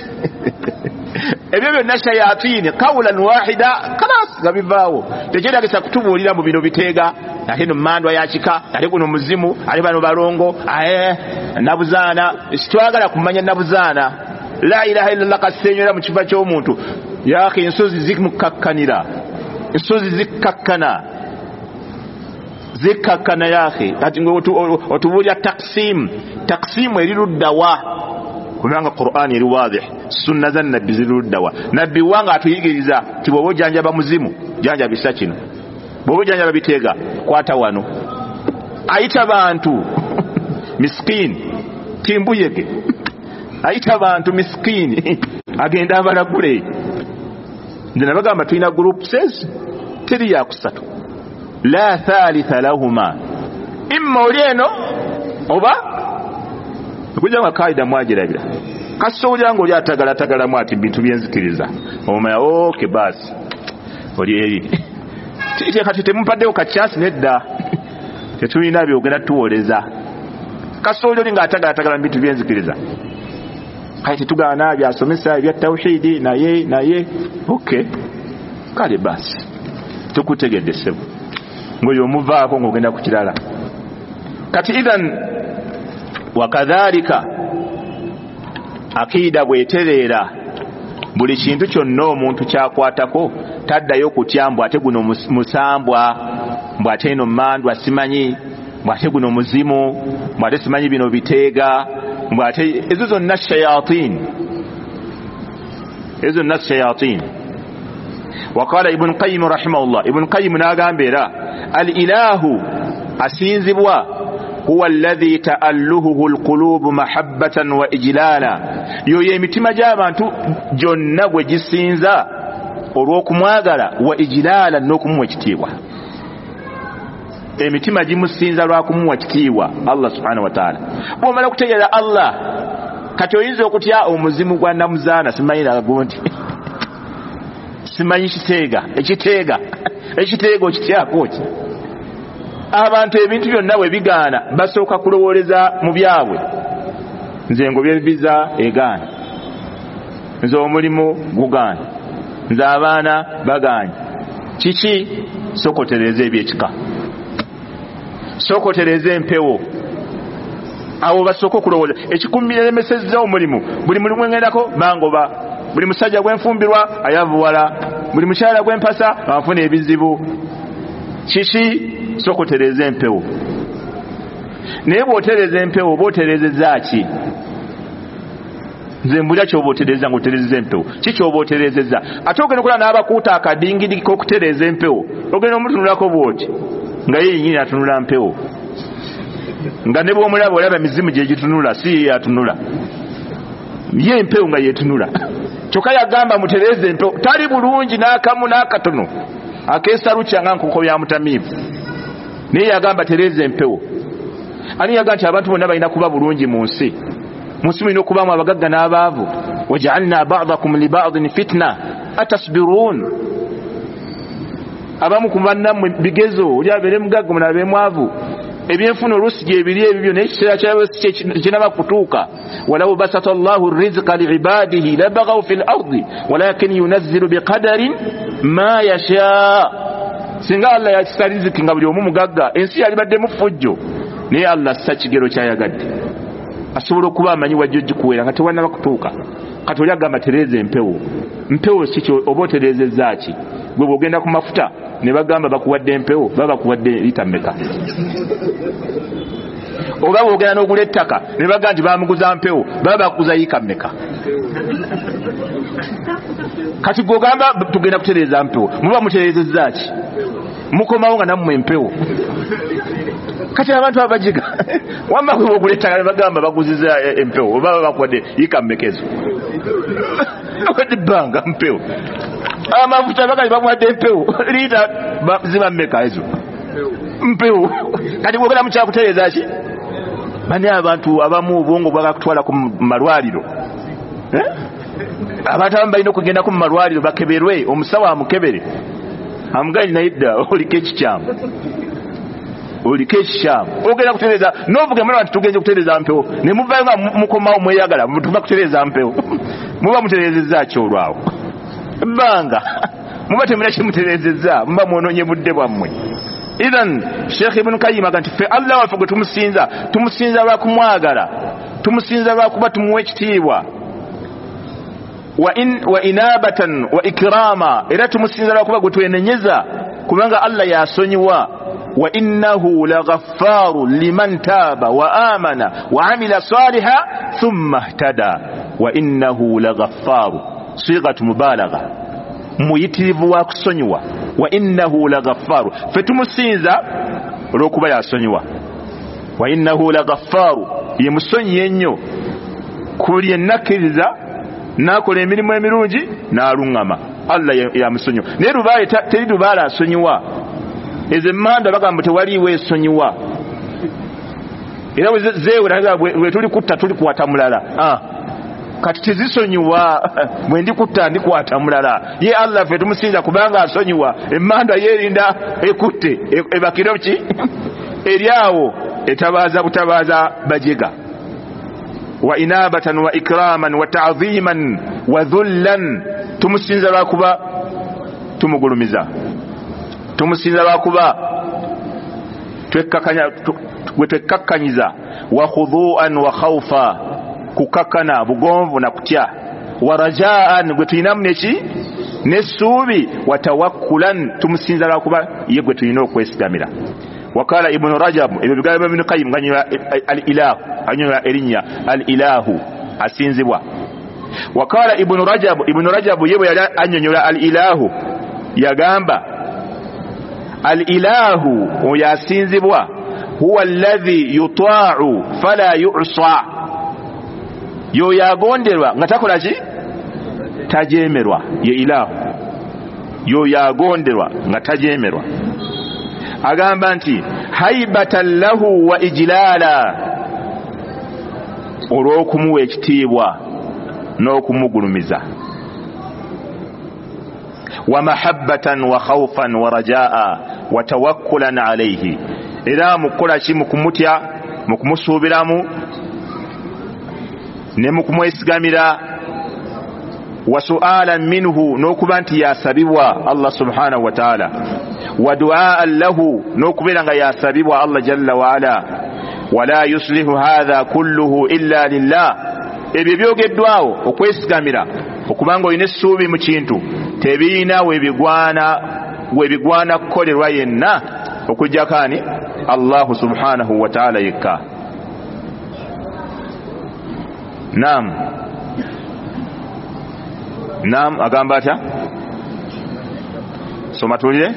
ebyo byonna shayatini qawlan wahida khalas gabivaawo tekyetagisa kutubuulira mu bino biteega ate no mandwa yakika ate kuno muzimu ate bano balongo aye nabuzaana sitwagala kumanya nabuzaana la ilaha illallah kasenywera mu kifa ky'omuntu yaki ensozi zimukakkanira ensozi zikakkana zikakkana yaki ati otubuulya taksim taksim eriruddawa kubanga Qur'ani eri wadih sunna za nabbi ziruddawa nabbi wanga atuyigiriza tibobo janjaba muzimu janja bisa kino bobo janjaba biteega kwata wano ayita bantu miskin timbuyege ayita bantu miskin agenda abalagule ndina bagamba tuina group says tiri ya kusatu la thalitha lahuma imma olieno oba kuja makaida mwajirabira kasoulya ngo lyatagala tagala mwati bintu byenzikiriza omaya okay basi oli eri tite kati temumpadde ka chance nedda tetulina byogera tuwoleza kasoulya linga atagala tagala bintu byenzikiriza kati tugana byasomesa bya tauhidi naye naye okay kale basi tukutegedde sebo ngoyo muvaako ngogenda kukirala kati idhan wakadhalika akida bweterera buli kintu kyonna omuntu kyakwatako taddayo kutyambwa ate guno musambwa mbwate eno mandwa simanyi mbwate guno muzimu mbwate simanyi bino biteega mbwate ezo zonna shayatin ezo zonna shayatin وقال ابن قيم رحمه الله ابن قيم ناغامبera al-ilahu asinzibwa هو الذي تألهه القلوب محبة وإجلالا yoyo emitima gy'abantu gyonna gwe gisinza olw'okumwagala wa ijlala n'okumuwa ekitiibwa emitima gimusinza lwakumuwa ekitiibwa Allah subhanahu wa ta'ala bw'omala kutegeera Allah kati oyinza okutya omuzimu gwa namuzaana simanyi nagundi simanyi kiteega ekiteega ekiteega okityako ki abantu ebintu byonna bwe bigaana basooka kulowooleza mu byabwe nze ngo byebiza egaana nze omulimu gugaana nze abaana bagaanya kiki sokotereza ebyekika sokotereza empewo awo basooka okulowooza ekikumiremesezza omulimu buli mulimu engendako bangoba buli musajja gwenfumbirwa ayavuwala buli mukyala gwempasa anfuna ebizibu kiki sokotereza empewo naye bw'otereza empewo oba oterezezza ki nze mbulya ky'oba otereza ng'oterezeza empewo ki ky'oba oterezezza ate ogenda okola n'abakuuta akadingidi k'okutereza empewo ogenda omutunulako bw'oti nga ye yennyini atunula mpewo nga ne bw'omulaba olaba mizimu gye gitunula si ye atunula ye empewo nga yetunula kyokka yagamba mutereze empewo tali bulungi n'akamu n'akatono akeesalukya nga nkoko bya mutamiivu naye yagamba tereza empewo ani yaga nti abantu bonna balina kuba bulungi mu nsi mu nsi mulina okubaamu abagagga n'abaavu wajaalna ba'dakum li ba'din fitna atasbiruun abamu ku bannammwe bigezo oli abeere mugagga omulala abeere mwavu ebyenfuna oluusi gyebiri ebibyo naye ekiseera kyabwe kinaba kutuuka walaw basata allahu rizqa liibadihi labagaw fi lardi walakin yunazzilu biqadarin ma yasha singa Allah yakisa riziki nga buli omu mugagga ensi yalibaddemu ffujjo naye Allah assa kigero kyayagadde asobola okuba amanyi wajjo gikuweera nga tewannaba kutuuka kati oli agamba tereza empewo mpewo sikyo oba oterezezza ki gwe bw'ogenda ku mafuta ne bagamba bakuwadde empewo baba bakuwadde lita mmeka oba bw'ogenda n'ogula ettaka ne bagamba nti bamuguza mpewo baba bakuguza yiika mmeka kati gw'ogamba tugenda kutereza mpewo muba muterezezza ki mukomawo nga nammwe empewo kati abantu abajiga wamma gwe bw'ogula ettaka ne bagamba baguziza empewo oba baba bakuwadde yiika mmekezo bakuwadde ebbanga mpewo amafuta bagali bamuwadde empewo liita ziba mmeka ezo mpewo kati bwogera mukyakutereza ki bani abantu abamu obwongo bwagakutwala ku malwaliro abantu abamu balina okugenda ku malwaliro bakeberwe omusawo amukebere amugani naidda oliko ekikyamu oliko ekikyamu ogenda kutereza novuga mwana wati tugenze kutereza mpewo ne muvayo nga mukomawo mweyagala mutuva kutereza mpewo muba muterezezza kyolwawo banga muba temuna kimuterezezza muba mwononye budde bwammwe. Idhan Sheikh Ibn Qayyim aganti fe Allah waffe gwe tumusinza tumusinza lwa kumwagala tumusinza lwa kuba tumuwe ekitiibwa wa in wa inabatan wa ikrama era tumusinza lwa kuba gwe twenenyeza kubanga Allah yasonyiwa wa innahu laghaffaru liman taba wa amana wa amila salihan thumma ihtada wa innahu laghaffaru sighatu mubalagha muyitirivu wa kusonyiwa wa innahu laghaffaru fe tumusinza olw'okuba yasonyiwa wa innahu laghaffaru ye musonyi ennyo kuli ennakiriza nakola emirimu emirungi n'aluŋŋama Allah yamusonyiwa naye lubaale teri lubaale asonyiwa ezo emmanda bagamba tewaliiwo esonyiwa era zeewera bwe tuli kutta tuli kwata mulala ah kati tizisonyiwa bwe ndi kutta ndi kwata mulala ye Allah fe tumusinza kubanga asonyiwa emmanda yeerinda ekutte ebakiro ki eryawo etabaaza butabaaza bajega wa inabatan wa ikraman wa ta'dhiman wa dhullan tumusinza lwakuba tumugulumiza tumusinza lwakuba twekkakanya twekakkanyiza wa khudu'an wa khawfa kukakana bugonvu na kutya wa rajaan gwe tuyinamu neki n'essuubi wa tawakkulan tumusinza lwakuba ye gwe tuyina okwesigamira. Wakala Ibn Rajab ibyo bigambo Ibn Qayyim nganywa al-ilahu anywa erinya al-ilahu asinzibwa. Wakala Ibn Rajab Ibn Rajab yebo yali anyonyola al-ilahu yagamba al-ilahu oyasinzibwa huwa alladhi yuta'u fala yu'sa yo yagonderwa nga takola ki tajemerwa ye ilahu yo yagonderwa nga tajemerwa. Agamba nti haibatan lahu wa ijlala olw'okumuwa ekitiibwa n'okumugulumiza wa mahabbatan wa khawfan wa rajaa wa tawakkulan alayhi era mukola ki mukumutya mukumusuubiramu ne mukumwesigamira wa su'alan minhu n'okuba nti yasabibwa Allah subhanahu wa ta'ala wa du'aan lahu n'okubeera nga yasabibwa Allah jalla wa ala wala yuslihu hadha kulluhu illa lillah ebyo byogeddwawo okwesigamira okubanga olina essuubi mu kintu tebiina webigwana webigwana kukolerwa yenna okujjako ani Allah subhanahu wa ta'ala yekka. Naam Naam agamba atya soma tulire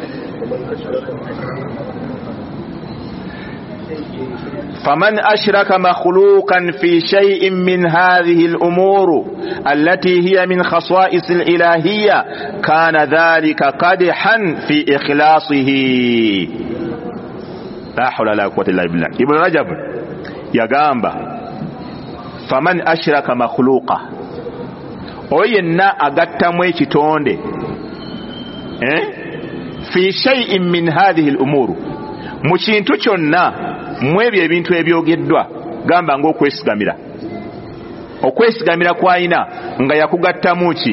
فمن أشرك مخلوقا في شيء من هذه الأمور التي هي من خصائص الإلهية كان ذلك قدحا في إخلاصه. لا حول ولا قوة إلا بالله. ابن رجب يقام فمن أشرك مخلوقا oyena agattamu ekitonde eh fi shay'in min hadhihi al-umur mu kintu kyonna mwebyo ebintu ebyogeddwa gamba ng'okwesigamira okwesigamira kwayina nga yakugattamu ki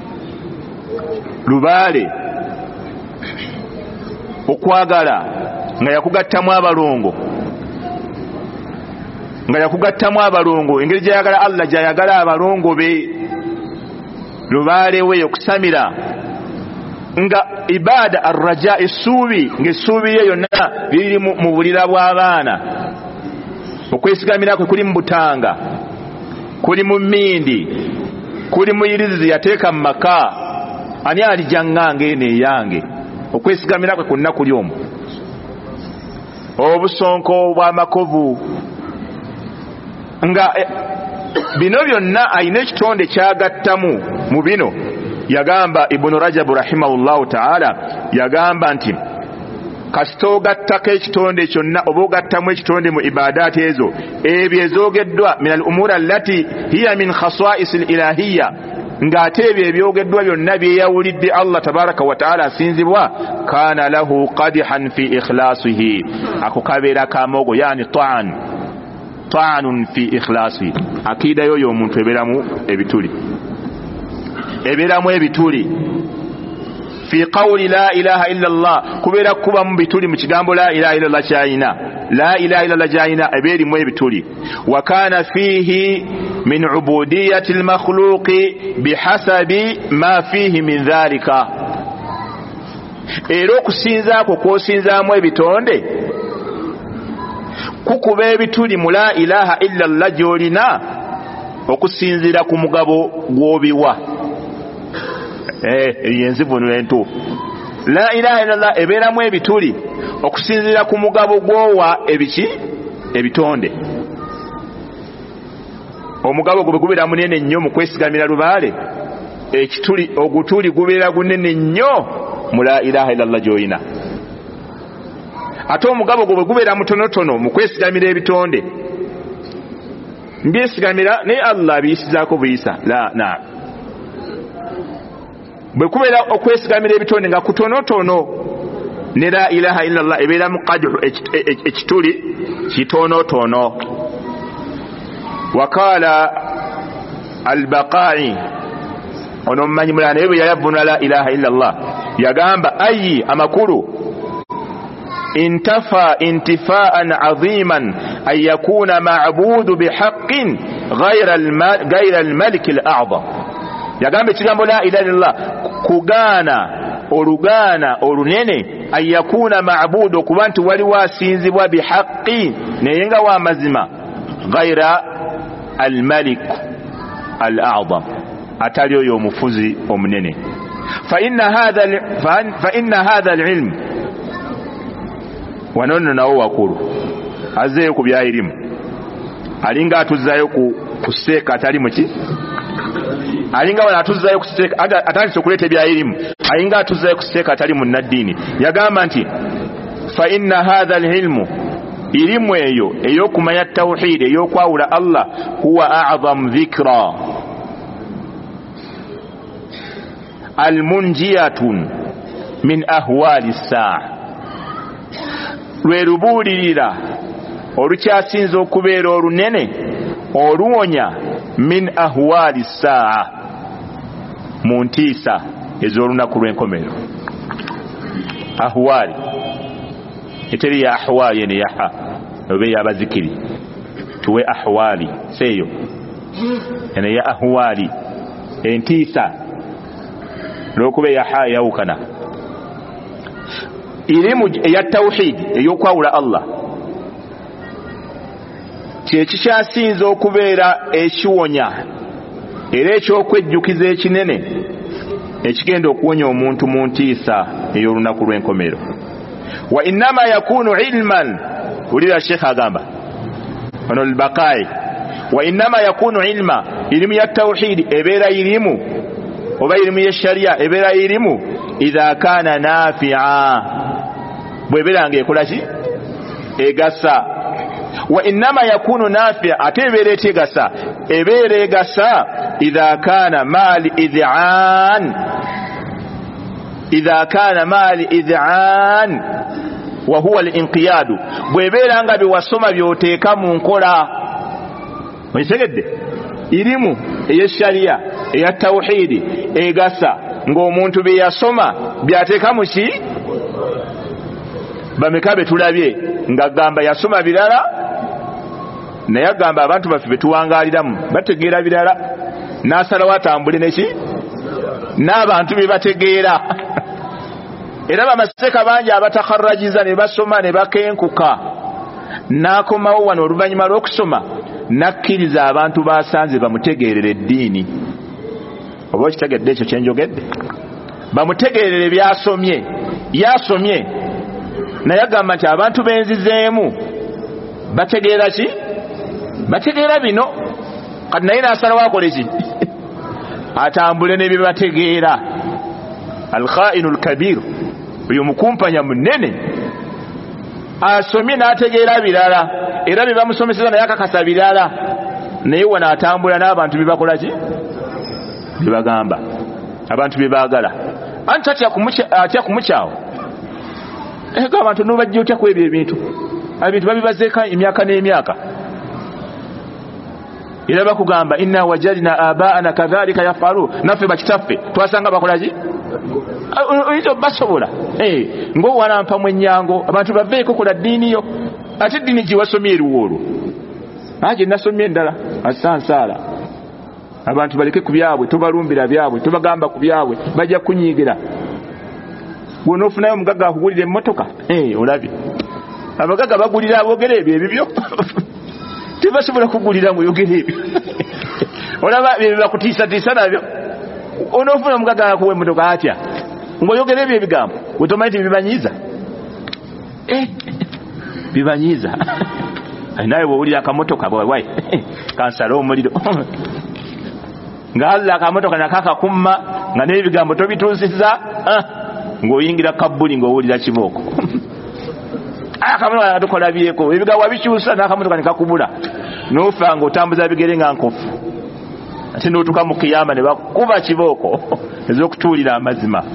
lubaale okwagala nga yakugattamu abalongo nga yakugattamu abalongo engeri gyayagala Allah gyayagala abalongo be lubaale we okusamira nga ibada arraja essuubi ng'essuubi ye yonna biri mu bulira bw'abaana okwesigamira kwe kuli mu butanga kuli mu mmindi kuli mu yirizi yateeka mu maka ani alijjangange eno eyange okwesigamira kwe kunna kuli omwo obusonko bw'amakovu nga bino byonna ayina ekitonde kyagattamu mu bino. Yagamba Ibn Rajab rahimahullahu ta'ala yagamba nti kasitoogattako ekitonde kyonna oba ogattamu ekitonde mu ibadaati ezo ebyo ezoogeddwa min al umura allati hiya min khasa'is al ilahiyya ng'ate ebyo ebyogeddwa byonna byeyawulidde Allah tabaraka wa ta'ala asinzibwa kana lahu qadihan fi ikhlasihi akukabera kamogo yani ta'an ta'anun fi ikhlasi akida yoyo omuntu eberamu ebituli eberamu ebituli fi qawli la ilaha illa Allah kubera kuba mu bituli mu kigambo la ilaha illa Allah chaina la ilaha illa Allah chaina eberi mu ebituli wa kana fihi min ubudiyati al-makhluqi bihasabi ma fihi min dhalika era okusinza ko kwosinzaamu ebitonde kukuba ebituli mu la ilaha illa Allah gyolina okusinzira ku mugabo gwobiwa eh yenzivu nento la ilaha illa Allah eberamu ebituli okusinzira ku mugabo gwowa ebiki ebitonde omugabo gwe gubera munene nnyo mu kwesigamira lubaale ekituli ogutuli gubera gunene nnyo mu la ilaha illa Allah joyina ate omugabo gwe gubera mutonotono mu kwesigamira ebitonde mbyesigamira ne Allah biyisizaako buyisa la na bwe kubera okwesigamira ebitonde nga kutonotono ne la ilaha illa Allah ebera mu qadhu ekituli kitonotono. Wakala al-Baqai ono mmanyi mulana yebo yayavuna la ilaha illa Allah yagamba ayi amakuru intafa intifaan aziman an yakuna ma'budu bihaqqin ghayra al-mal ghayra al-malik al-a'zam yagamba ekigambo la ilaha illa Allah kugana olugana olunene an yakuna ma'budu kubantu wali wasinzibwa bihaqqin neyenga wa mazima ghayra al-malik al-a'zam atali oyo omufuzi omunene fa inna hadha fa inna hadha al-ilm wanono nawo wakuru azeyo ku bya elimu alinga atuzzayo ku kuseka atali muki alinga wala atuzzayo ku kuseka atali sokulete bya elimu alinga atuzzayo ku kuseka atali mu nadini yagamba nti fa inna hadha al-ilmu ilimu eyo eyo kumanya tauhid eyo kwawula Allah huwa a'zam dhikra almunjiyatun min ahwali as-saa lwerubulirira olukyasinza okubeera olunene oluwonya min ahwali as-saa mu ntiisa ez'olunaku lw'enkomero ahwali eteri ya ahwali ene yaha obe yabazikiri tuwe ahwali seyo ene ya ahwali entiisa lokube yaha yaukana ilimu ya tauhid eyokwawula Allah kyekikyasinza okubeera ekiwonya era ekyokwejjukiza ekinene ekigenda okuwonya omuntu mu ntiisa ey'olunaku lw'enkomero wa innama yakunu ilman ulira Sheikh agamba ono al-Baqai wa innama yakunu ilma ilimu ya tauhid ebeera ilimu oba ilimu ya sharia ebeera ilimu idha kana nafi'a bwebera ngekola ki egasa wa innama yakunu nafi'a atebeera etegasa ebeera egasa idha kana mali id'an idha kana mali id'an wa huwa al-inqiyad bwebera nga biwasoma byoteeka mu nkola oyitegedde ilimu eya sharia eya tauhidi egasa ng'omuntu beyasoma byateeka mu ki bamekabe tulabye nga gamba yasoma birala naye agamba abantu baffe betuwangaliramu bategeera birala n'asalawo atambule neki n'abantu be bategeera era bamaseka bangi abatakharrajiza ne basoma ne bakenkuka n'akomawo wano oluvannyuma lw'okusoma nakkiriza abantu basanze bamutegeerera eddiini oba okitegedde ekyo kyenjogedde bamutegeerere byasomye yasomye naye agamba nti abantu benzizeemu bategeera ki bategeera bino kati naye n'asalawo akole ki atambule ne bye bategeera al-kha'inu al-kabir oyo mukumpanya munene asomye n'ategeera birala era bye bamusomeseza naye akakasa birala naye wana atambula n'abantu bye bakola ki bye bagamba abantu bye baagala anti atya kumukyawo eka abantu no bajja otya kwebyo ebintu ebintu babibazeeka emyaka n'emyaka era bakugamba inna wajadna abaana kadhalika yafalu naffe bakitaffe twasanga bakolaji oyizo basobola eh ngo wanampa mwenyango abantu baveeko kola ddiini yo ate ddiini giwasomye eruwolo aje nasomye ndala asansala abantu baleke ku byabwe tobalumbira byabwe tobagamba ku byabwe bajja kunyigira gwono ofunayo omugaga akugulira emmotoka eh olabye abagaga bagulira abogere ebyo ebyo tebasobola kugulira ngo yogere ebyo olaba bakutiisa tiisa nabyo onofuna omugaga akuwa emmotoka atya ngo yogere ebyo ebigambo otomanyi bibanyiza eh bibanyiza naye bwowulira akamotoka bwewai kansala omuliro nga alla akamotoka nakakakumma nga n'ebigambo tobituusiza ng'oyingira kabbuli ng'owulira kibooko akamotoka nakatokolabyeko ebigambo wabikyusa n'akamotoka nekakubula n'ofa ng'otambuza bigere nga nkofu ate n'otuka mu kiyama ne bakuba kibooko ez'okutuulira amazima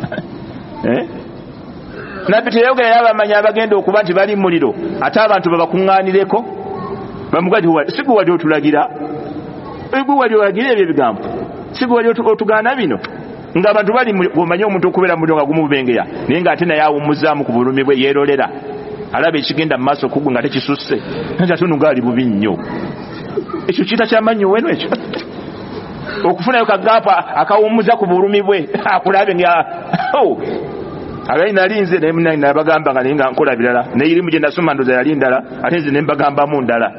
nabbi teyayogera yabamanya abagenda okuba nti bali muliro ate abantu babakuŋŋaanireko bamugati sigu wali otulagira egwe wali olagira ebyo ebigambo sigu wali otugaana bino ng'abantu bali omanye omuntu okubeera muliro nga gumubengeya naye ng'ate naye awummuzaamu ku bulumi bwe yeerolera alaba ekigenda mu maaso kugwe nga tekisusse nti ate nugaali bubi nnyo ekyo kiita kyamanyi weno ekyo okufunayo kagaapa akawummuza ku bulumi bwe akulabe nga abayi nalinze naye munange nabagamba nga naye nga nkola birala neirimu gye nasoma ndoza yali ndala ate nze ne mbagambamu ndala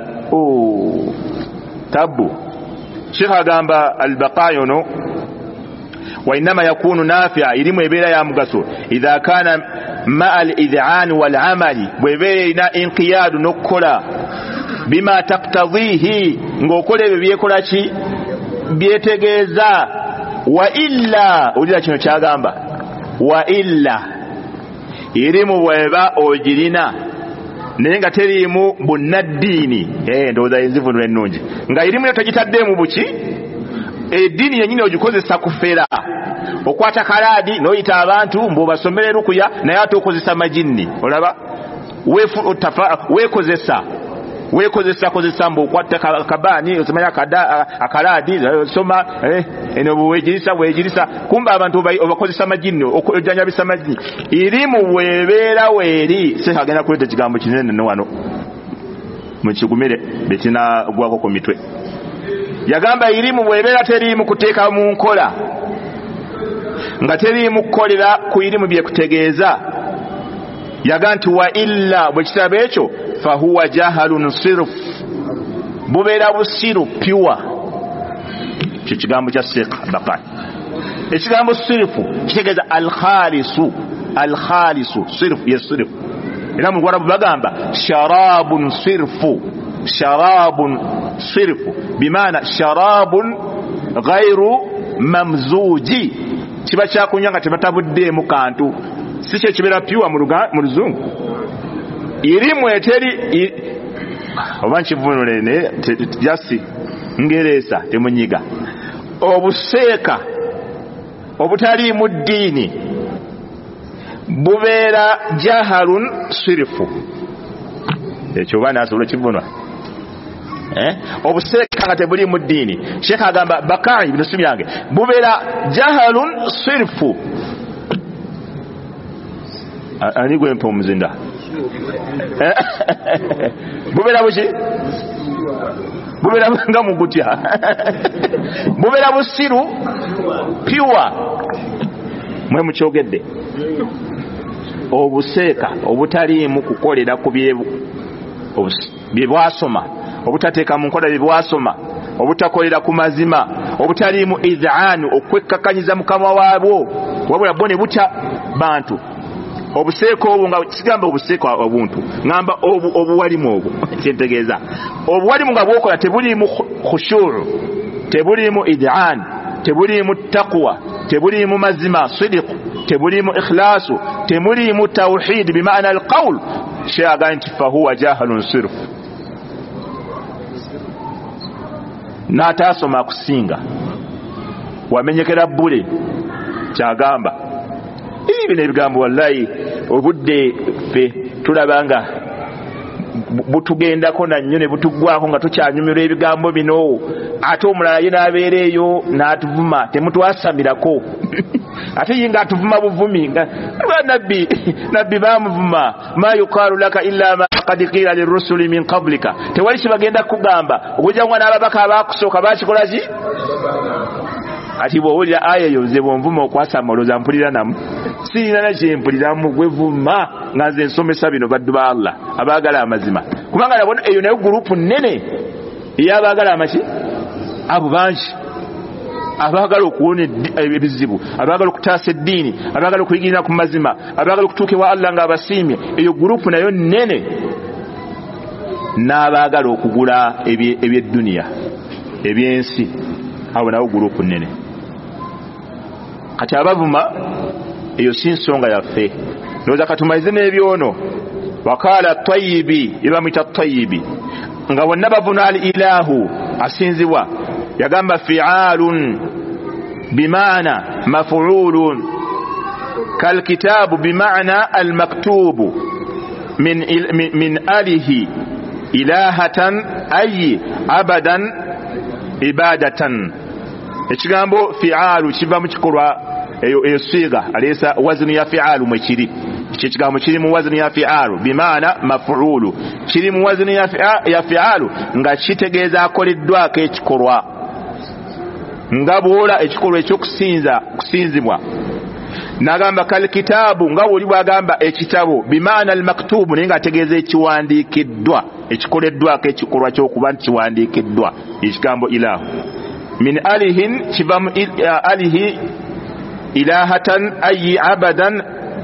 tabu Sheikh agamba albaqayo no wa inma yakunu nafi'a ilimu ebeera ya mugaso idha kana ma al-id'an wal 'amali bwebeera inqiyad nokola bima taqtadhihi ngokola ebyo byekola ki byetegeeza wa illa ulira kino kyagamba wa illa ilimu bweba ogirina naye nga teriimu bunnaddiini eh ndowooza enzivunula ennungi nga irimu yo togitaddemu buki eddiini yennyini ogikozesa kufera okwata kalaadi n'oyita abantu mb'obasomere rukuya naye ate okozesa majinni olaba weekozesa weekozesa kozesa mb'okwata kabaani osemanya akalaadi soma eno weegirisa weegirisa kumba abantu obakozesa majinni ojjanjabisa majinni irimu weebeera weeri Sheikh agenda kuleeta ekigambo kinene ne wano mukigumire bekinagwako ku mitwe yagamba irimu bwebeera teriimu kuteeka mu nkola nga teriimu kukolera ku irimu byekutegeeza yaga nti wa illa bwe kitabo ekyo fahuwa jahalun sirf bubeera busiru pure kyo kigambo kya Sheikh Baqai ekigambo sirfu kitegeeza alkhalisu alkhalisu sirfu yesirfu era mu Lwarabu bagamba sharabun sirfu sharabun sirfu bimaana sharabun ghairu mamzuji kiba kyakunywa nga tebatabuddeemu kantu si kye kibeera pure mu Luzungu irimu eteri oba nkivunule ne jasi ngereza temunyiga obuseeka obutaliimu ddiini bubeera jahalun sirifu ekyo baana asobola kivunwa eh obuseeka nga tebuliimu ddiini Sheikh agamba Bakai bino simyange bubeera jahalun sirifu ani gwe mpo muzinda bubeera buki bubeera nga mugutya bubeera busiru pure mwe mukyogedde obuseeka obutaliimu kukolera ku bye bwasoma obutateeka mu nkola bye bwasoma obutakolera ku mazima obutaliimu idhaanu okwekkakanyiza mukama waabwo wabula bone butya bantu obuseeko obwo nga kigamba obuseeko obuntu ngamba obuwalimu obwo kyentegeeza obuwalimu nga bwokola tebuliimu khushu' tebuliimu idhaan tebuliimu taqwa tebuliimu mazima sidiq tebuliimu ikhlasu tebuliimu tawhid bimaana alqawl shay'a ganti fahuwa jahalun sirf n'ataasoma kusinga wamenyekera bbule kyagamba bino ebigambo wallahi obudde ffe tulabanga butugendako nannyo ne butuggwako nga tukyanyumirwa ebigambo bino ate omulala ye n'abeera eyo n'atuvuma temutwasamirako ate ye nga atuvuma buvumi nga nabbi nabbi baamuvuma ma yuqaalu laka illa ma qad qila lirrusuli min qablika tewali kibagenda kugamba okujjangwa n'ababaka abaakusooka baakikola ki ati bw'owulira aya eyo nze bw'onvuma okwasama olowooza mpulira namu sirina na kyempuliramu gwevuma nga nze nsomesa bino baddu ba Allah abaagala amazima kubanga nabona eyo nayo gurupu nnene ey'abaagala amaki abo bangi abaagala okuwona ebizibu abaagala okutaasa eddiini abaagala okuyigirira ku mazima abaagala okutuuka ewa Allah ng'abasiimye eyo gurupu nayo nnene n'abaagala okugula ebyedduniya ebyensi abo nawo gurupu nnene kati abavuma eyo si nsonga yaffe ndowooza katumalize n'ebyono wakaala tayibi yebamwita tayibi nga bonna bavuna al ilahu asinzibwa yagamba fi'aalun bimaana maf'uulun kalkitaabu bimaana almaktuubu min, min, min alihi ilahatan ayi abadan ibadatan ekigambo fi'aalu kiva mu kikolwa eyo esiga alesa wazini ya fi'aalu mwekiri ekigambo kiri mu wazini ya fi'aalu bimaana maf'uulu kiri mu wazini ya fi'aalu nga kitegeeza akoleddwako ekikolwa nga bwola ekikolwa ekyokusinza kusinzibwa n'agamba kalkitaabu nga bwoli bwagamba ekitabo bimaana almaktubu naye nga ategeeza ekiwandiikiddwa ekikoleddwako ekikolwa ky'okuba nti kiwandiikiddwa ekigambo ilahu min alihin kiva mu alihi ilahatan ayi abadan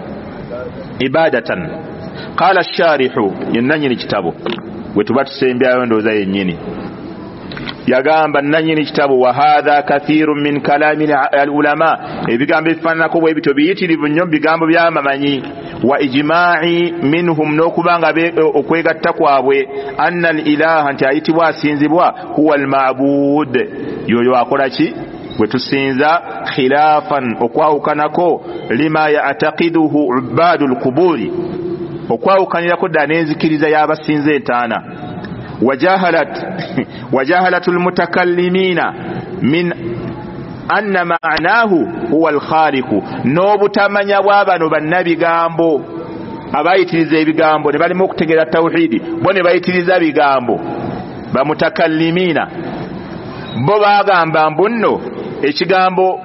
ibadatan qala ash-sharihu yenanyini kitabo wetuba tusembyayo ndooza yennyini yagamba nanyini kitabo wa hadha kathirun min kalami al-ulama ebigambo ebifaananako bwe bityo biyitirivu nnyo bigambo by'amamanyi wa ijma'i minhum n'okubanga okwegatta kwabwe anna al-ilaha nti ayitibwa asinzibwa huwa al-ma'bud yoyo akola ki bwe tusinza khilafan okwawukanako lima ya'taqiduhu ubadul quburi okwawukanirako ddala n'enzikiriza y'abasinza entaana wajahalat wajahalatul mutakallimina min anna ma'nahu huwa al-khaliqu n'obutamanya bw'abano bannabigambo abayitiriza ebigambo ne balimu okutegeera tawhidi bo ne bayitiriza bigambo bamutakallimina bo bagamba mbuno ekigambo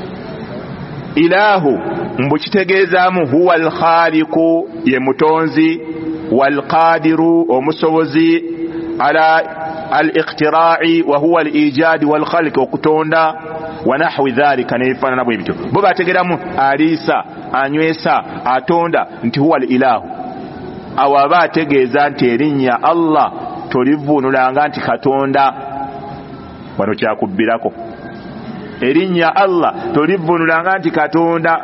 ilahu mbu kitegeezaamu huwa al-khaliqu ye mutonzi wal qadiru omusobozi ala al-iqtira'i wa huwa al-ijad wal khalq okutonda wa nahwi dhalika nefana nabwe bityo bo bategeramu alisa anywesa atonda nti huwa al-ilahu awa bategeeza nti erinnya Allah tolivunulanga nti katonda wano kyakubbirako erinnya Allah tolivunulanga nti katonda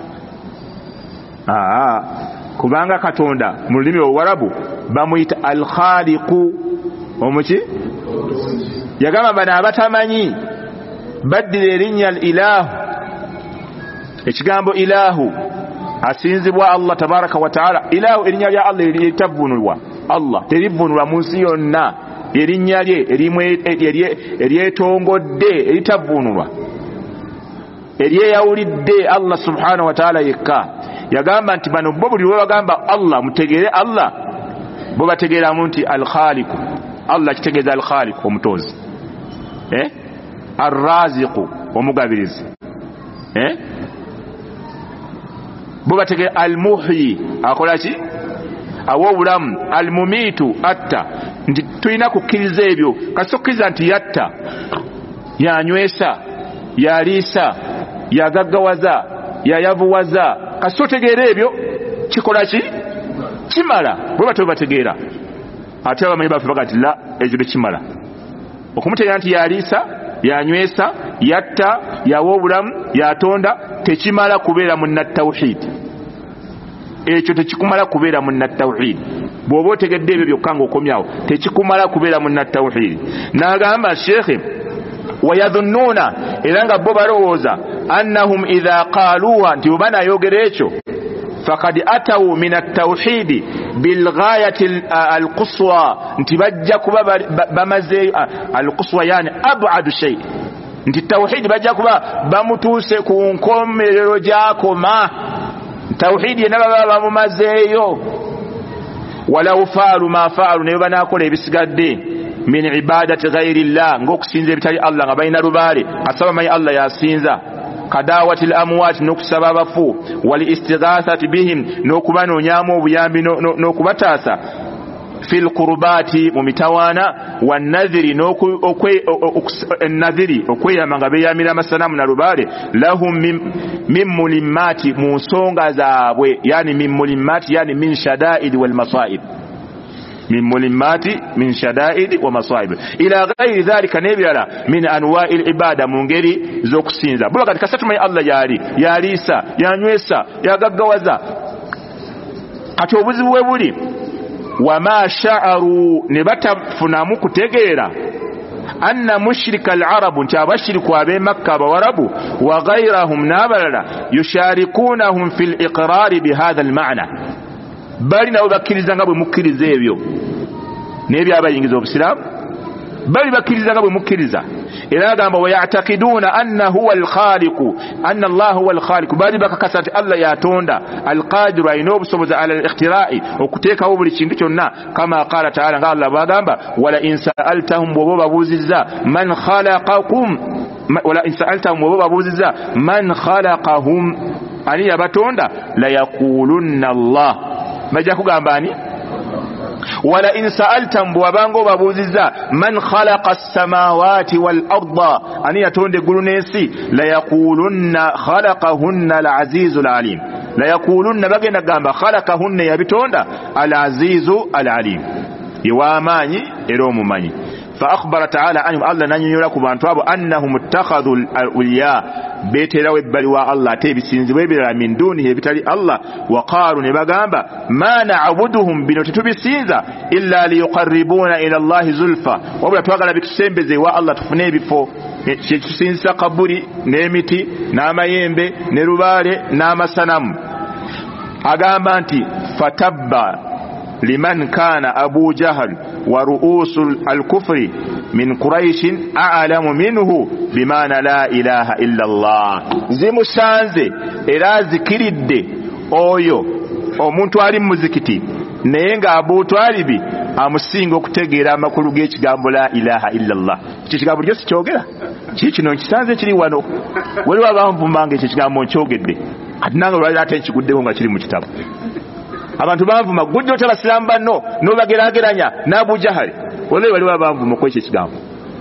aa kubanga katonda mu lulimi olwarabu bamuyita al-khaliqu omuki yagamba bano abatamanyi baddira erinnya al-ilahu ekigambo ilahu asinzibwa Allah tabaraka wa taala ilahu erinnya lya Allah eritavunulwa Allah terivunulwa mu nsi yonna erinnya lye eryetongodde eritavunulwa eryeyawulidde Allah subhanahu wa taala yekka yagamba nti bano bo buli lwe bagamba Allah mutegeere Allah bo bategeeramu nti al-khaliqu Allah kitegeeza al-khaliqu omutonzi eh ar-raziqu omugabirizi eh bo bategeera al-muhyi akola ki awo obulamu al-mumitu atta nti tulina kukkiriza ebyo kasokkiza nti yatta yanywesa yaliisa yagaggawaza yayavuwaza kasotegeera ebyo kikola ki kimala bwe batyo bategeera ate abamanyi baffe bagati la ekyo kimala okumutegeera nti yaliisa yanywesa yatta yawa obulamu yatonda tekimala kubeera mu natawhid ekyo tekikumala kubeera mu natawhid bw'oba otegedde ebyo byokka ng'okomyawo tekikumala kubeera mu natawhid n'agamba shekhe wayadhunnuna era nga bo balowooza annahum idha qaluha nti bana yogerecho faqad ataw min at-tauhid bil ghayati al-quswa nti bajja kuba bamaze al-quswa yani ab'adu shay nti tauhid bajja kuba bamutuse ku nkomerero jako ma tauhid yenaba bamumazeyo walau faalu ma faalu ne banakola ebisigadde min ibadati ghayri Allah ngokusinza ebitali Allah nga bayina rubale asaba mai Allah yasinza kadawati al-amwat nokusaba bafu wal istighathati bihim nokubano nyamo obuyambi nokubatasa fil qurbati mumitawana wan nadhiri noku okwe nadhiri okweyama nga beyamira masanamu na rubale lahum min mulimati musonga zaabwe yani min mulimati yani min shada'id wal masaib min mulimati min shada'id wa masaib ila ghayri dhalika nebirala min anwa'il ibada mungeri zokusinza bula katika satuma Allah yali yalisa yanywesa yagaggawaza ati obuzibu bwe buli wama sha'aru nebatafuna kutegeera anna mushrika al-arab nti abashiriku abe makka abawarabu wa ghayrahum nabalala yusharikunahum fil iqrar bihadha al-ma'na bali nabo bakkiriza nga bwe mukkiriza ebyo nebyo abayingiza obusiramu bali bakkiriza nga bwe mukkiriza era agamba wa ya'taqiduna anna huwa al-khaliq anna Allah huwa al-khaliq bali bakakasati Allah yatonda al-qadir ayina obusobozi ala al-ikhtira'i okuteekawo buli kintu kyonna kama qala ta'ala nga Allah bagamba wala in sa'altahum bo babuziza man khalaqakum wala in sa'altahum bo babuziza man khalaqahum ani yabatonda la yaqulunna Allah majja kugamba ani wala in sa'altam bwabango babuziza man khalaqa as-samawati wal arda ani yatonde gulu nesi la yaqulunna khalaqahunna al-azizu al-alim la yaqulunna bagenda gamba khalaqahunna yabitonda al-azizu al-alim iwamanyi ero mumanyi fa akhbara ta'ala anhum Allah nanyonyola ku bantu abo annahum ittakhadhu al-awliya beterawe bali wa Allah tebisinzibwe bila min dunihi bitali Allah wa qalu ne bagamba ma na'buduhum bino tubisinza illa liyuqarribuna ila Allah zulfa wabula twagala bitusembeze wa Allah tufune bifo tusinza kaburi n'emiti n'amayembe ne rubale n'amasanamu agamba nti fatabba liman kana Abu Jahal wa ru'usul al-kufri min Quraish a'lamu minhu bimana la ilaha illa Allah zimusanze era zikiridde oyo omuntu ali muzikiti naye nga Abu Talibi amusinga okutegeera amakulu g'ekigambo la ilaha illa Allah kiki kigambo lyo sikyogera kiki kino nkisanze kiri wano waliwo abanvumanga ekyo kigambo nkyogedde ati nange lwali ate nkiguddewo nga kiri mu kitabo abantu banvuma gujjo tabasilamu banno n'obagerageranya n'Abu Jahal wale waliwo abanvuma kwekyo kigambo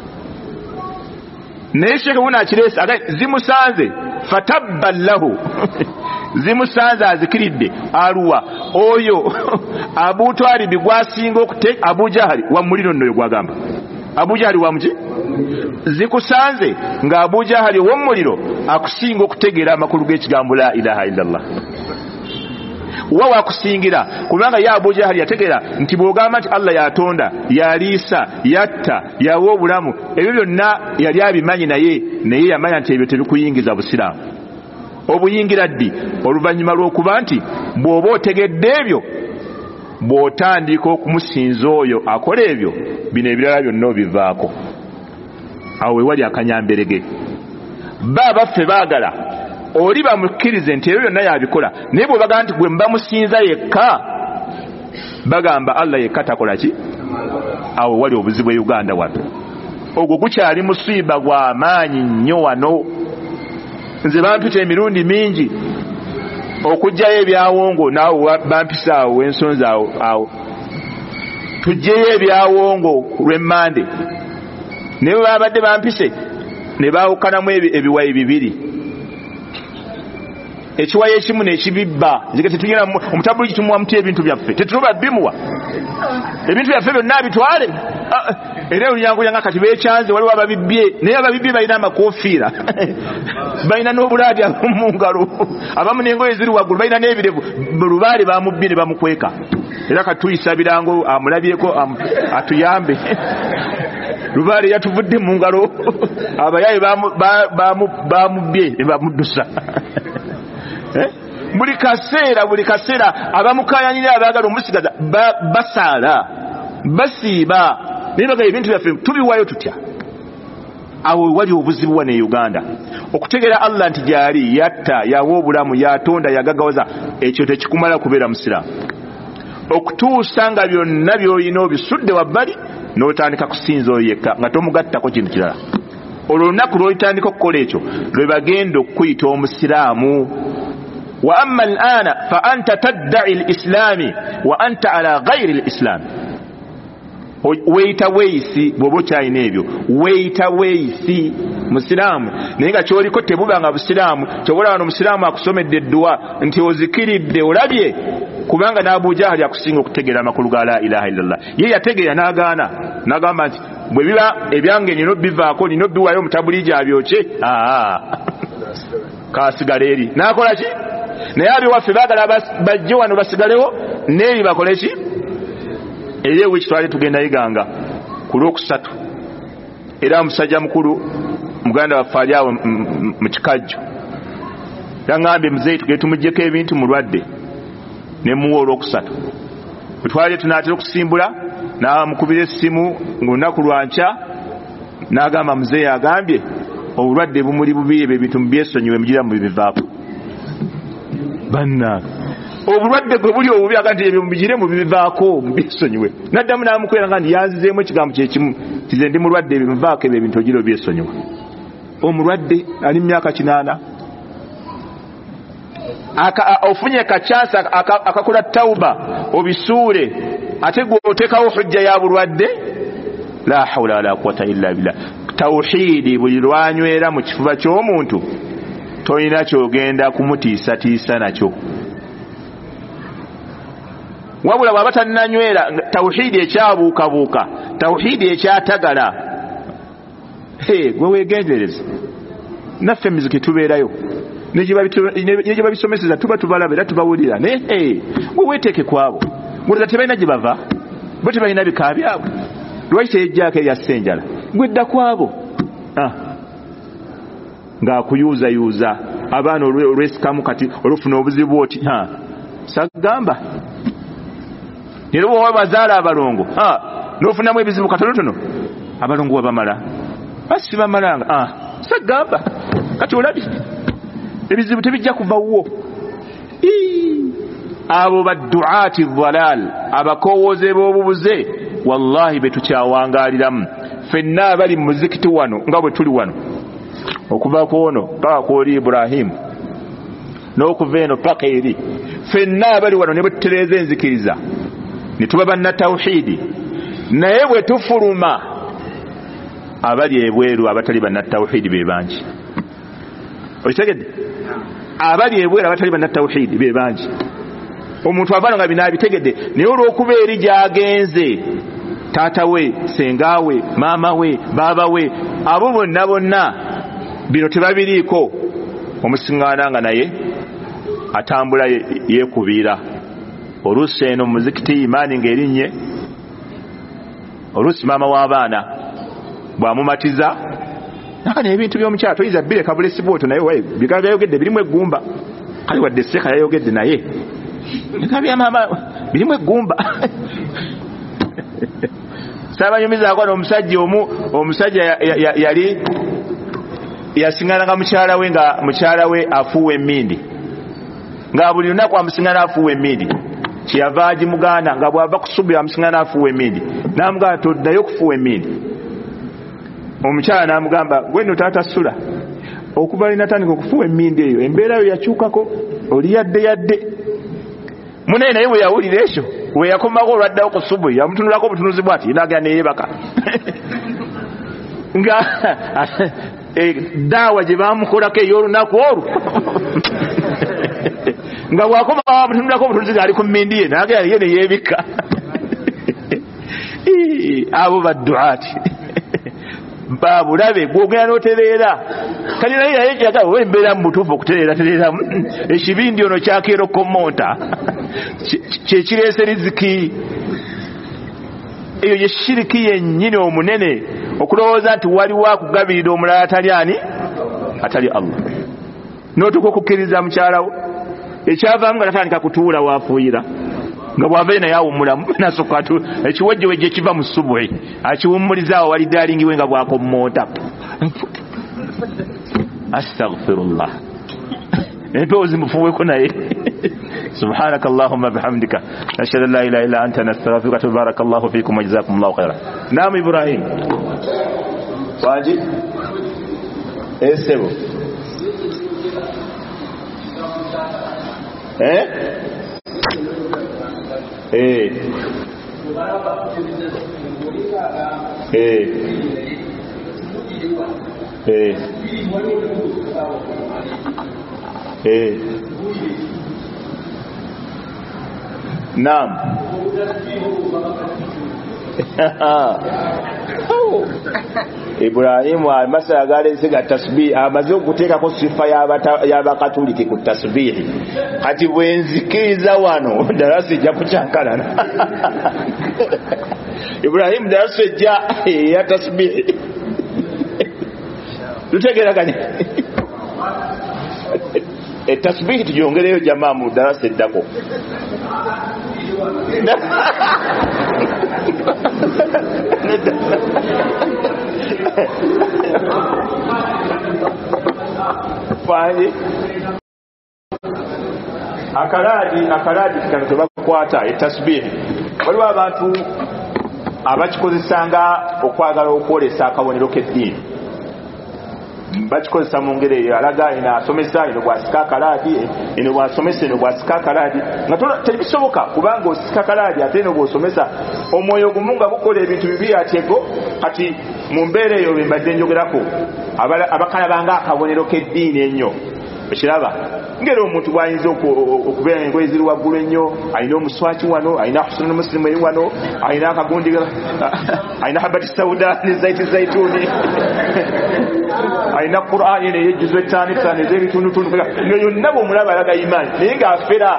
naye sheke wuna akiresa aga zimusanze fatabballahu zimusanze azikiridde aluwa oyo Abu Talibi gwasinga okute Abu Jahal wa mulino nno gwagamba Abu Jahal wa mji zikusanze nga Abu Jahal wa muliro akusinga okutegeera amakulu g'ekigambo la ilaha illa Allah wawa kusingira kubanga ya Abu Jahal yategera nti bwogamba nti Allah yatonda yalisa yatta yawo obulamu ebyo byonna yali abimanyi naye naye yamanya nti ebyo tebikuyingiza busiramu obuyingira ddi oluvannyuma lw'okuba nti bw'oba otegedde ebyo bw'otandika okumusinza oyo akola ebyo bino ebirala byonna obivaako awo wewali akanyamberege ba baffe baagala oli bamukkirize nti ebyo byonna yabikola naye bwe bagamba nti gwe mbamusinza yekka bagamba Allah yekka takola ki awo wali obuzibu e Uganda wano ogwo gukyali musiiba gwa maanyi nnyo wano nze bampita emirundi mingi okujjayo ebyawongo naawe bampisaawo ensonzi awo awo tujjeyo ebyawongo lw'emmande naye babadde bampise ne baawukanamu ebiwayi bibiri ekiwaye ekimu n'ekibibba nzige tetugenda omutabuli kitumuwa muti ebintu byaffe tetuloba bimuwa ebintu byaffe byonna bitwale era olunyango yanga kati beekyanze waliwo ababibbye naye ababibbye balina amakofiira balina n'obulaadi abamu ngalo abamu n'engoye ziri waggulu balina n'ebirevu lubaale bamubbye ne bamukweka era kati tuyisa birango amulabyeko atuyambe Lubaale yatuvudde mu ngalo abayayi bamubye bamuddusa. Buli kaseera buli kaseera abamukayanira abaagala omusigaza basaala basiiba naye nga ebintu byaffe tubiwayo tutya. Awo wali obuzibu wane Uganda okutegeera Allah nti gyali yatta yawa obulamu yatonda yagagawaza ekyo tekikumala kubeera musiraamu okutuusa nga byonna by'olina obisudde wabbali n'otandika kusinza oyo yekka nga tomugattako kintu kirala. Olwo olunaku lw'olitandika okukola ekyo lwe bagenda okukuyita omusiraamu. Wa amma al'ana fa anta tadda'i al-islami wa anta ala ghayri al-islam. Weeyita weeyisi bw'oba okyalina ebyo weeyita weeyisi musiraamu naye nga ky'oliko tebuba nga busiraamu. Kyobola wano omusiraamu akusomedde edduwa nti ozikiridde olabye kubanga n'Abu Jahali akusinga okutegeera amakulu ga la ilaha illallah. Ye yategeera n'agaana n'agamba nti bwe biba ebyange nino bivaako nino biwayo omutabuliji abyokye kaasigala eri n'akola ki naye abiwaffe baagala bajje wano basigalewo n'eri bakole ki. Eri ewiki twali tugenda yiganga ku lwokusatu era omusajja mukulu muganda waffe ali awo mu kikajjo yaŋŋambye muzeeyi tugende tumuggyeko ebintu mulwadde ne muwa olwokusatu. Bwe twali tunaatera okusimbula n'amukubira essimu ng'olunaku lwankya n'agamba muzeeyi agambye obulwadde bumuli bubi ebyo ebintu mubyesonyiwe mugira mu bibivaako. Bannange obulwadde gwe buli obubi aga nti ebyo mubigire mu bibivaako mubyesonyiwe. Naddamu n'amukwera nga nti yanzizeemu ekigambo kyekimu tize ndi mulwadde ebyo bivaako ebyo ebintu ogira obyesonyiwa. Omulwadde ali mu myaka kinaana ofunye kachansi akakola tauba obisuule ate gwe otekawo hujja ya bulwadde. La hawla wala quwwata illa billah. Tawhidi buli lwanywera mu kifuba ky'omuntu toyina kyogenda kumutiisatiisa nakyo. Wabula bw'aba tannanywera tawhidi ekyabuukabuuka tawhidi ekyatagala gwe weegendereza. Naffe emiziki tubeerayo ne gye babisomeseza tuba tubalaba era tubawulira naye gwe weeteeke kwabo gwe tebalina gye bava bo tebalina bika byabwe lwaki teyejjaako eyassenjala gwe dda kwabo ng'akuyuuzayuuza abaana olwesikamu kati olufuna obuzibu oti sagamba era bw'oba bazaala abalongo n'ofunamu ebizibu katonotono abalongo wabamala basi bamalanga sagamba kati olabye ebizibu tebijja kuva wo. Abo badduati dhalal abakowooze b'obubuze wallahi betukyawangaaliramu ffenna abali mu muzikiti wano nga bwe tuli wano okuva ku ono paka kwoli Ibrahimu n'okuva eno paka eri ffenna abali wano ne bwe tutereeza enzikiriza ne tuba banna tawhidi naye bwe tufuluma abali ebweru abatali banna tawhidi be bangi. Okitegedde abali ebweru abatali banna tawhidi be bangi. Omuntu avana nga binaabitegedde naye olw'okuba eri gy'agenze taata we senga we maama we baaba we abo bonna bonna bino tebabiriiko omusiŋŋaana nga naye atambula yeekubiira oluusi eno muzikiti imaani ng'erinnye oluusi maama w'abaana bw'amumatiza nakane ebintu by'omukyala toyinza bireka bulesi bw'otyo naye waye bigambo byayogedde birimu eggumba kale wadde seeka yayogedde naye bigambo bya maama birimu eggumba. Saabanyumizaako n'omusajja omu omusajja yali yasiŋŋananga mukyala we nga mukyala we afuuwa emmindi nga buli lunaku amusiŋŋana afuuwa emmindi kyeyava agimugaana nga bw'ava kusubbira amusiŋŋana afuuwa emmindi n'amugamba toddayo okufuuwa emmindi. Omukyala n'amugamba gwe nno taata sula okuba linatandika okufuuwa emmindi eyo embeera yo yakyukako oli yadde yadde munaye naye bwe yawulira ekyo we yakomako olwaddawo ku subu yamutunulako obutunuzi bw'ati naga neyeebaka nga daawa gye bamukolako ey'olunaku olwo nga bw'akomawo amutunulako obutunuzi ng'ali ku mmindi ye naga ye neyeebika. Abo badduati babulabe gwogera n'otereera kati naye naye kyagala oba embeera mu butuufu okutereera tereeramu ekibindi ono kyakeero komonta kyekireese riziki eyo ye shiriki yennyini omunene okulowooza nti waliwo akugabirira omulala atali ani atali Allah n'otuka okukkiriza mukyalawo ekyavaamu nga tatandika kutuula waafuuyira nga bw'avayo naye awummulamu nasooka ekiwejjewejje kiva mu subuhi akiwummulizaawo wali daalingiwe nga bwakommoota astaghfirullah empewo zimufuweko naye سبحانك اللهم بحمدك نشهد ان لا اله الا انت نستغفرك وبارك الله فيكم وجزاكم الله خيرا. نعم ابراهيم واجي اسبو eh eh eh eh eh naam Ibrahimu amasala galese ga tasbih amaze okuteekako sifa y'abakatuliki ku tasbihi kati bwenzikiriza wano darasa ejja kucyankalana Ibrahimu darasa ejja ya tasbihi tutegeraganye etasbihi tujongereyo jamaa mu darasa eddako fanye akaladi akaladi kano tebakwata etasbihi waliwo abantu abakikozesanga okwagala okwolesa akabonero k'eddiini bakikozesa mu ngeri eyo alaga ina asomesa ino bwasika akaladi ino bwasomesa ino bwasika akaladi nga tebisoboka kubanga osika akaladi ate ino bwosomesa omwoyo gumu nga bukola ebintu bibiri atyego kati mu mbeera eyo bembadde njogerako abakalabanga akabonero k'eddiini ennyo ekiraba ngeri omuntu bwayinza okubeera engoye ziri waggulu ennyo alina omuswaki wano alina husunu muslimu eri wano alina akagundi alina habati sauda ne zaiti zaituni alina qur'ani ne yejjuzo etaano etaano ez'ebitundutundu nga yonna bw'omulaba alaga imaani naye ng'afera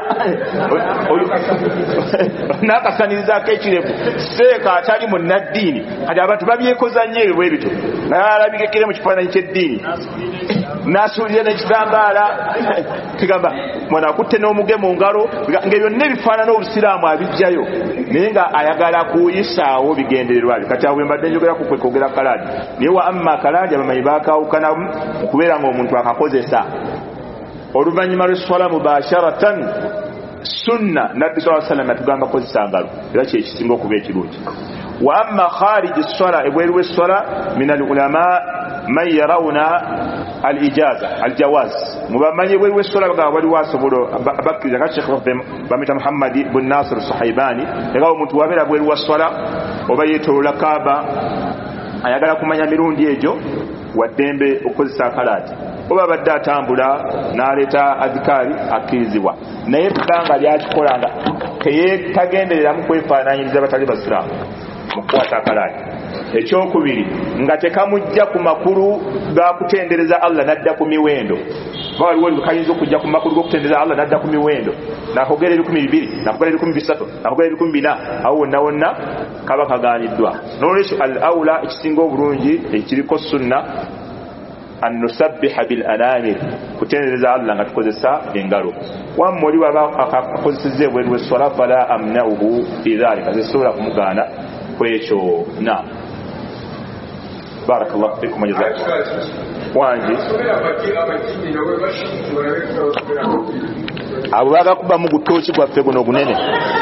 n'akasanirizaako ekirevu seeka atali munnaddiini kati abantu babyekoza nnyo ebyo bwe bityo naye alabikekere mu kifaananyi ky'eddiini n'asuulira n'ekitambaala kigamba mwana akutte n'omuge mu ngalo nga byonna ebifaanana obusiraamu abijjayo naye nga ayagala kuyisaawo bigendererwa byo kati awo mbadde njogeraku kwe kwogera kaladi naye wa amma kaladi abamanyi baakawukanamu okubeera ng'omuntu akakozesa oluvannyuma lw'eswala mubasharatan sunna nabbi sa sallam atugamba kozesa ngalo era kyekisinga okuba ekirungi wa amma khariji swala ebweru w'eswala min alulama man yarawna al-ijaza al-jawaz mubamanyi bwe wessola baga wali wasobolo abakkiriza ka Sheikh bamita Muhammad ibn Nasir Sahibani ega omuntu wabera bwe wassola oba yetolola Kaaba ayagala kumanya mirundi ejo waddembe okozesa akalati oba badde atambula n'aleeta adhikari akkirizibwa naye bbanga lyakikolanga teyetagenderera mu kwefaananyiriza batali basiraamu mu kukwata akalati ekyokubiri nga tekamujja ku makulu ga kutendereza Allah nadda ku miwendo bawaliwo kayinza okujja ku makulu g'okutendereza Allah nadda ku miwendo nakogera ebikumi bibiri nakogera ebikumi bisatu nakogera ebikumi bina awo wonna wonna kaba kagaaniddwa n'olwekyo al awla ekisinga obulungi ekiriko sunna an nusabbiha bil anamir kutendereza Allah nga tukozesa engalo wamwe oli baba akakozesezza ebweru w'eswala fala amnauhu fi dhalika zisobola kumugaana kwekyo na بارك الله فيكم وجزاكم wangi abo bagakuba mu gutoki gwaffe guno gunene